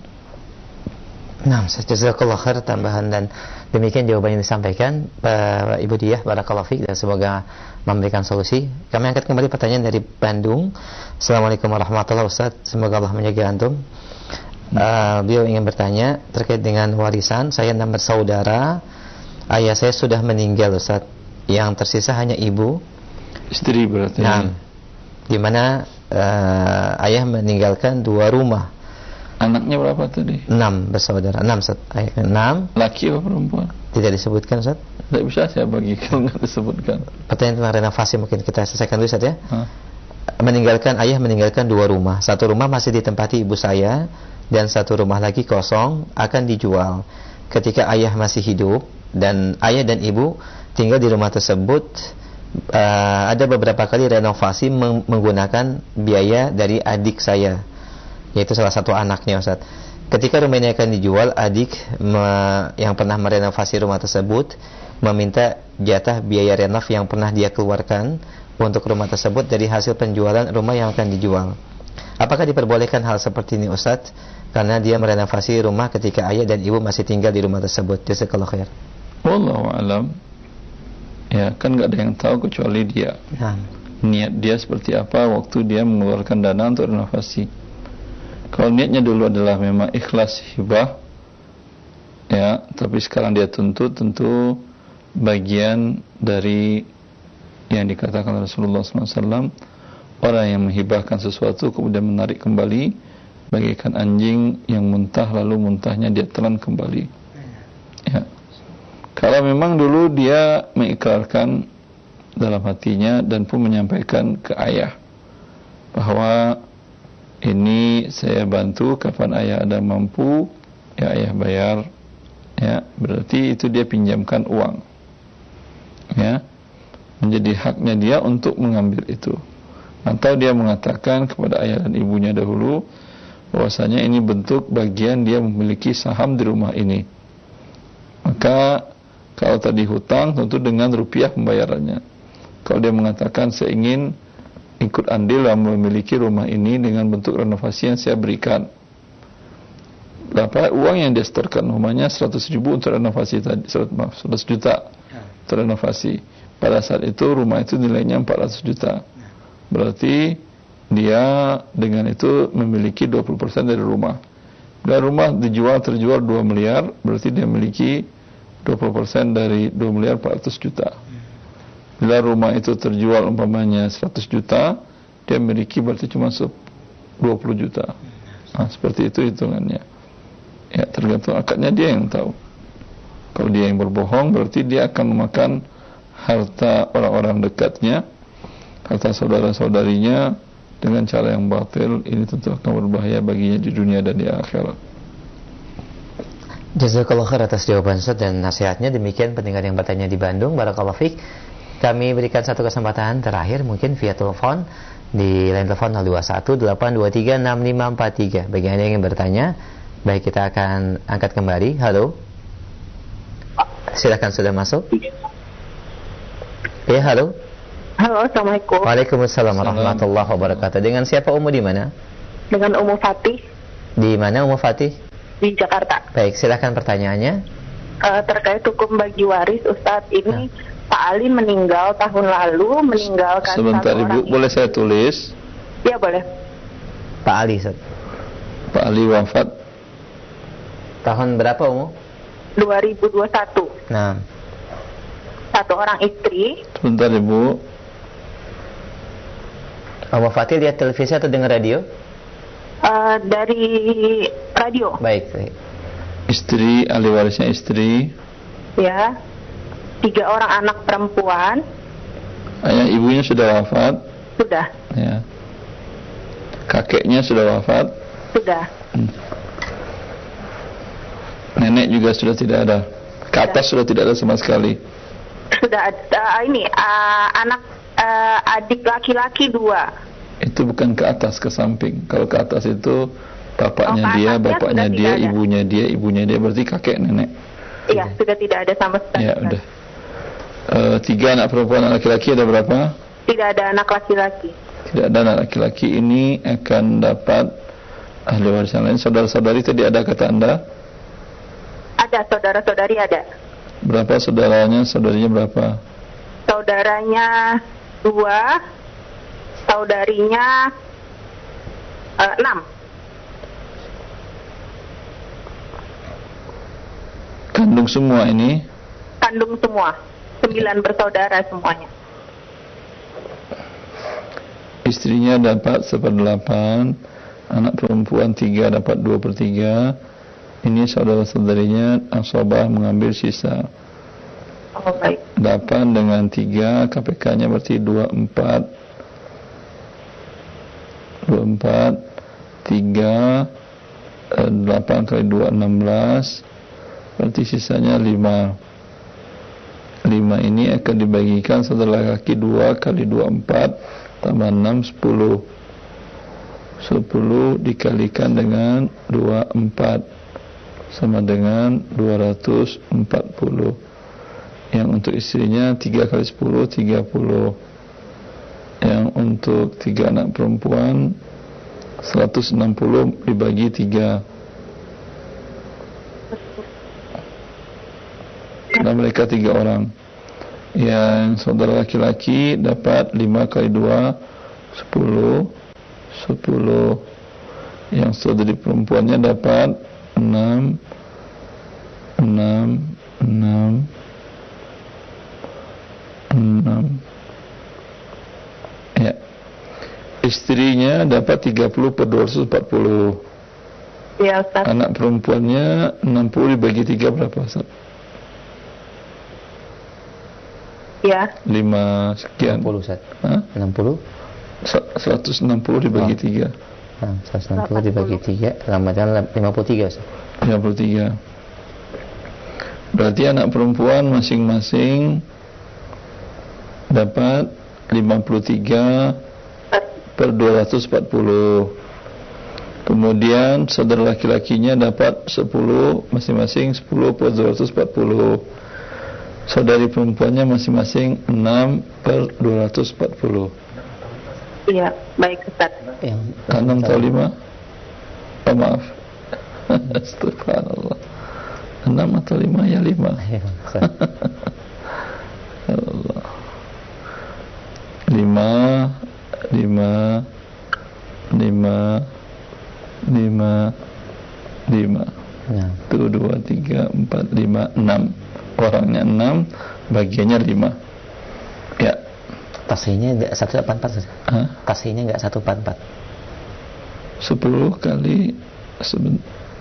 Nah, jazakallah khair tambahan dan demikian jawaban yang disampaikan uh, Ibu Diah, barakallahu fiik, dan semoga memberikan solusi. Kami angkat kembali pertanyaan dari Bandung. Assalamualaikum warahmatullahi wabarakatuh. Semoga Allah menjaga antum. Uh, beliau ingin bertanya terkait dengan warisan. Saya enam bersaudara. Ayah saya sudah meninggal, Ustaz. Yang tersisa hanya ibu. Istri berarti. Nah, di mana uh, ayah meninggalkan dua rumah. Anaknya berapa tadi? Enam bersaudara. Enam, Ustaz. Ayahnya enam. Laki atau perempuan? Tidak disebutkan, Ustaz. Tidak bisa saya bagi kalau nggak disebutkan. Pertanyaan tentang renovasi mungkin kita selesaikan dulu, Ustaz, ya. Hah? Meninggalkan ayah meninggalkan dua rumah. Satu rumah masih ditempati ibu saya dan satu rumah lagi kosong, akan dijual. Ketika ayah masih hidup dan ayah dan ibu tinggal di rumah tersebut, uh, ada beberapa kali renovasi meng- menggunakan biaya dari adik saya, yaitu salah satu anaknya, Ustaz. Ketika rumah ini akan dijual, adik me- yang pernah merenovasi rumah tersebut meminta jatah biaya renov yang pernah dia keluarkan untuk rumah tersebut dari hasil penjualan rumah yang akan dijual. Apakah diperbolehkan hal seperti ini, Ustaz? Karena dia merenovasi rumah ketika ayah dan ibu masih tinggal di rumah tersebut. Jazakallahu khair. Wallahu a'lam. Ya, kan nggak ada yang tahu kecuali dia. Nah. Niat dia seperti apa waktu dia mengeluarkan dana untuk renovasi. Kalau niatnya dulu adalah memang ikhlas hibah, ya, tapi sekarang dia tuntut, tentu bagian dari yang dikatakan Rasulullah shallallahu alaihi wasallam, orang yang menghibahkan sesuatu kemudian menarik kembali, bagaikan anjing yang muntah lalu muntahnya dia telan kembali. Ya. Kalau memang dulu dia mengikrarkan dalam hatinya dan pun menyampaikan ke ayah bahwa ini saya bantu, kapan ayah ada mampu, ya ayah bayar, ya berarti itu dia pinjamkan uang, ya, menjadi haknya dia untuk mengambil itu. Atau dia mengatakan kepada ayah dan ibunya dahulu bahwasanya ini bentuk bagian dia memiliki saham di rumah ini. Maka kalau tadi hutang, tentu dengan rupiah pembayarannya. Kalau dia mengatakan saya ingin ikut andil dalam memiliki rumah ini dengan bentuk renovasi yang saya berikan, berapa uang yang dia setorkan, rumahnya seratus ribu untuk renovasi tadi, seratus juta untuk renovasi. Pada saat itu rumah itu nilainya empat ratus juta. Berarti dia dengan itu memiliki dua puluh persen dari rumah. Bila rumah dijual terjual dua miliar, berarti dia memiliki dua puluh persen dari dua miliar empat ratus juta. Bila rumah itu terjual umpamanya seratus juta, dia memiliki berarti cuma dua puluh juta. Nah, seperti itu hitungannya. Ya, tergantung akadnya dia yang tahu. Kalau dia yang berbohong, berarti dia akan memakan harta orang-orang dekatnya, harta saudara-saudarinya dengan cara yang batil. Ini tentu akan berbahaya baginya di dunia dan di akhirat. Jazakallahu khair atas jawaban Ustaz dan nasihatnya. Demikian pendengar yang bertanya di Bandung, barakallahu fiik. Kami berikan satu kesempatan terakhir mungkin via telepon di line telepon nol dua satu delapan dua tiga enam lima empat tiga. Bagi Anda yang ingin bertanya, baik, kita akan angkat kembali. Halo. Silakan, sudah masuk. Ya, halo. Halo, Assalamualaikum. Waalaikumsalam warahmatullahi wabarakatuh. Dengan siapa Umu di mana? Dengan Umu Fatih. Di mana Ummu Fatih? Di Jakarta. Baik, silakan pertanyaannya. Uh, terkait hukum bagi waris, Ustadz, ini nah. Pak Ali meninggal tahun lalu, meninggalkan sebentar satu Ibu, orang boleh istri. saya tulis? Iya boleh. Pak Ali, Ustaz. Pak Ali wafat tahun berapa, Ummu? dua ribu dua puluh satu. Nah. Satu orang istri. Sebentar Ibu. Ummu Fatih lihat televisi atau dengar radio? Uh, dari radio. Baik, baik. Istri, ahli warisnya istri. Ya. Tiga orang anak perempuan. Ayah ibunya sudah wafat. Sudah. Ya. Kakeknya sudah wafat. Sudah. Hmm. Nenek juga sudah tidak ada. Ke atas sudah, sudah tidak ada sama sekali. Sudah ada. Uh, ini uh, anak uh, adik laki-laki dua. Itu bukan ke atas, ke samping. Kalau ke atas itu bapaknya oh, dia, bapaknya dia, ibunya dia, ibunya dia, berarti kakek nenek. Iya, sudah tidak ada sama sekali. Ya, udah. E, tiga anak perempuan, anak laki-laki ada berapa? Tidak ada anak laki-laki. Tidak ada anak laki-laki. Ini akan dapat ahli waris yang lain. Saudara-saudari tadi ada kata Anda? Ada, saudara-saudari ada. Berapa saudaranya? Saudarinya berapa? Saudaranya dua. Saudarinya uh, enam. Kandung semua ini? Kandung semua. Sembilan bersaudara semuanya. Istrinya dapat seperdelapan, anak perempuan tiga dapat dua per tiga. Ini saudara-saudarinya asobah mengambil sisa. Oh, baik. Delapan dengan tiga, K P K-nya berarti dua empat. dua empat, tiga, delapan kali dua, enam belas, berarti sisanya lima. lima ini akan dibagikan saudara laki dua kali dua, empat, tambah enam, sepuluh. sepuluh dikalikan dengan dua, empat, sama dengan dua ratus empat puluh. Yang untuk istrinya tiga kali sepuluh, tiga puluh. Yang untuk tiga anak perempuan seratus enam puluh dibagi tiga. Dan mereka tiga orang. Yang saudara laki-laki dapat lima kali dua, sepuluh. sepuluh. Yang saudari perempuannya dapat enam. enam. enam. enam. Ya. Istrinya dapat tiga puluh per dua ratus empat puluh. Ya, Ustaz. Anak perempuannya enam puluh dibagi tiga berapa, Ustaz? Ya. lima sekian. enam puluh, Ustaz. Hah? enam puluh? seratus enam puluh dibagi tiga. Nah, seratus enam puluh dibagi tiga, Ramadan lima puluh tiga, Ustaz. lima puluh tiga. Berarti anak perempuan masing-masing dapat lima puluh tiga per dua ratus empat puluh. Kemudian saudara laki-lakinya dapat sepuluh, masing-masing sepuluh per dua ratus empat puluh. Saudari perempuannya masing-masing enam per dua ratus empat puluh. Iya, baik Ustaz. enam atau lima? Oh, maaf. Astagfirullah. enam atau lima? Ya lima. Allah. lima, lima, lima, lima, lima. Itu dua, tiga, empat, lima, enam. Orangnya enam, bagiannya lima. Ya. Tasihnya enggak seratus delapan puluh empat. Hah? Tasihnya enggak seratus empat puluh empat. sepuluh kali seben...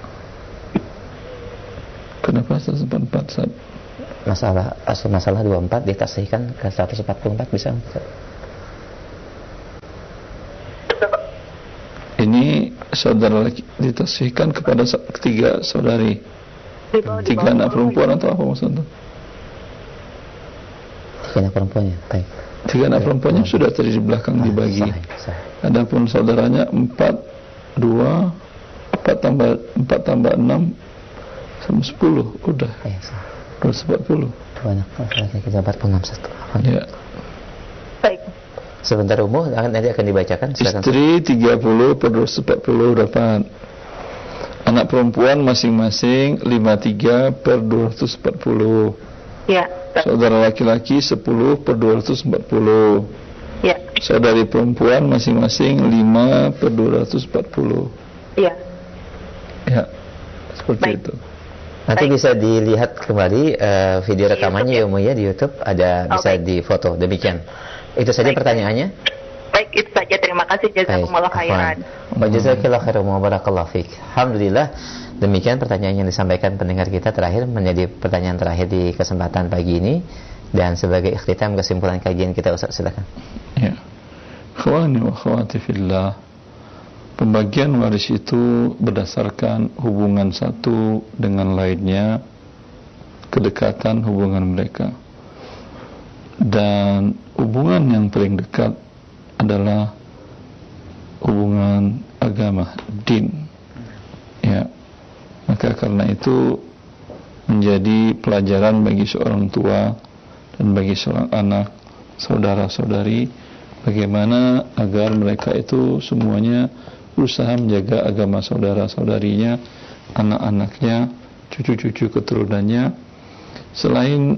Kenapa seratus empat puluh empat, Sab? Masalah asal masalah dua puluh empat ditasihkan ke seratus empat puluh empat bisa. Ini saudara laki ditasihkan kepada ketiga saudari. Tiga anak perempuan atau apa maksudnya? Tiga anak perempuannya, baik. Tiga anak perempuannya sudah tadi di belakang ah, dibagi. Sahih, sahih. Adapun saudaranya empat, dua, empat tambah empat tambah enam sama sepuluh, udah. Ya, dua ratus empat puluh. Dua anak laki-laki kita empat puluh enam satu. Ya. Baik. Sebentar umum nanti akan dibacakan. Silakan. Istri tiga puluh per dua ratus empat puluh dapat. anak perempuan masing-masing lima puluh tiga per dua ratus empat puluh. Ya. Saudara laki-laki sepuluh per dua ratus empat puluh. Ya. Saudari perempuan masing-masing lima per dua ratus empat puluh. Ya. Ya. Seperti Baik. itu. Nanti Baik. bisa dilihat kembali uh, video rekamannya ya, ya di YouTube, ada oh, bisa baik. difoto. Demikian. Itu saja Baik. pertanyaannya. Baik, itu saja. Terima kasih. Jazakumullah khairan. Wa jazakallahu khairan wa barakallahu fiik. Alhamdulillah. Demikian pertanyaan yang disampaikan pendengar kita terakhir, menjadi pertanyaan terakhir di kesempatan pagi ini. Dan sebagai ikhtitam kesimpulan kajian kita, Ustaz, silakan. Ya. Khawani wa khawati fillah. Pembagian waris itu berdasarkan hubungan satu dengan lainnya, kedekatan hubungan mereka. Dan hubungan yang paling dekat adalah hubungan agama, din. Ya. Maka karena itu menjadi pelajaran bagi seorang tua dan bagi seorang anak, saudara-saudari, bagaimana agar mereka itu semuanya berusaha menjaga agama saudara-saudarinya, anak-anaknya, cucu-cucu keturunannya. Selain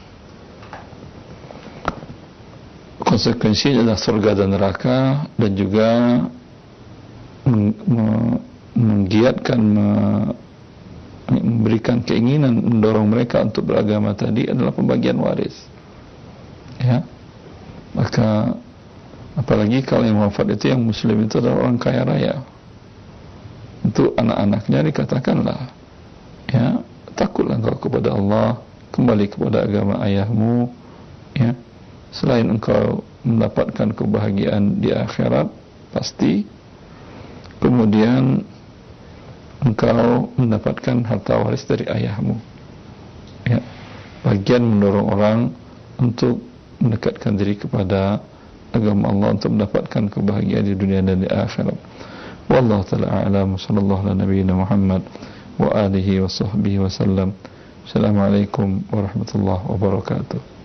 konsekuensi adalah surga dan neraka, dan juga menggiatkan, memberikan keinginan, mendorong mereka untuk beragama tadi adalah pembagian waris. Ya, maka apalagi kalau yang wafat itu yang muslim itu adalah orang kaya raya, untuk anak-anaknya dikatakanlah, ya, takutlah engkau kepada Allah, kembali kepada agama ayahmu, ya. Selain engkau mendapatkan kebahagiaan di akhirat pasti, kemudian engkau mendapatkan harta waris dari ayahmu. Ya, bagian mendorong orang untuk mendekatkan diri kepada agama Allah untuk mendapatkan kebahagiaan di dunia dan di akhirat. Wallahu ta'ala a'lam. Sallallahu ala nabiyyina Muhammad wa alihi wa sahbihi wa sallam. Assalamualaikum warahmatullahi wabarakatuh.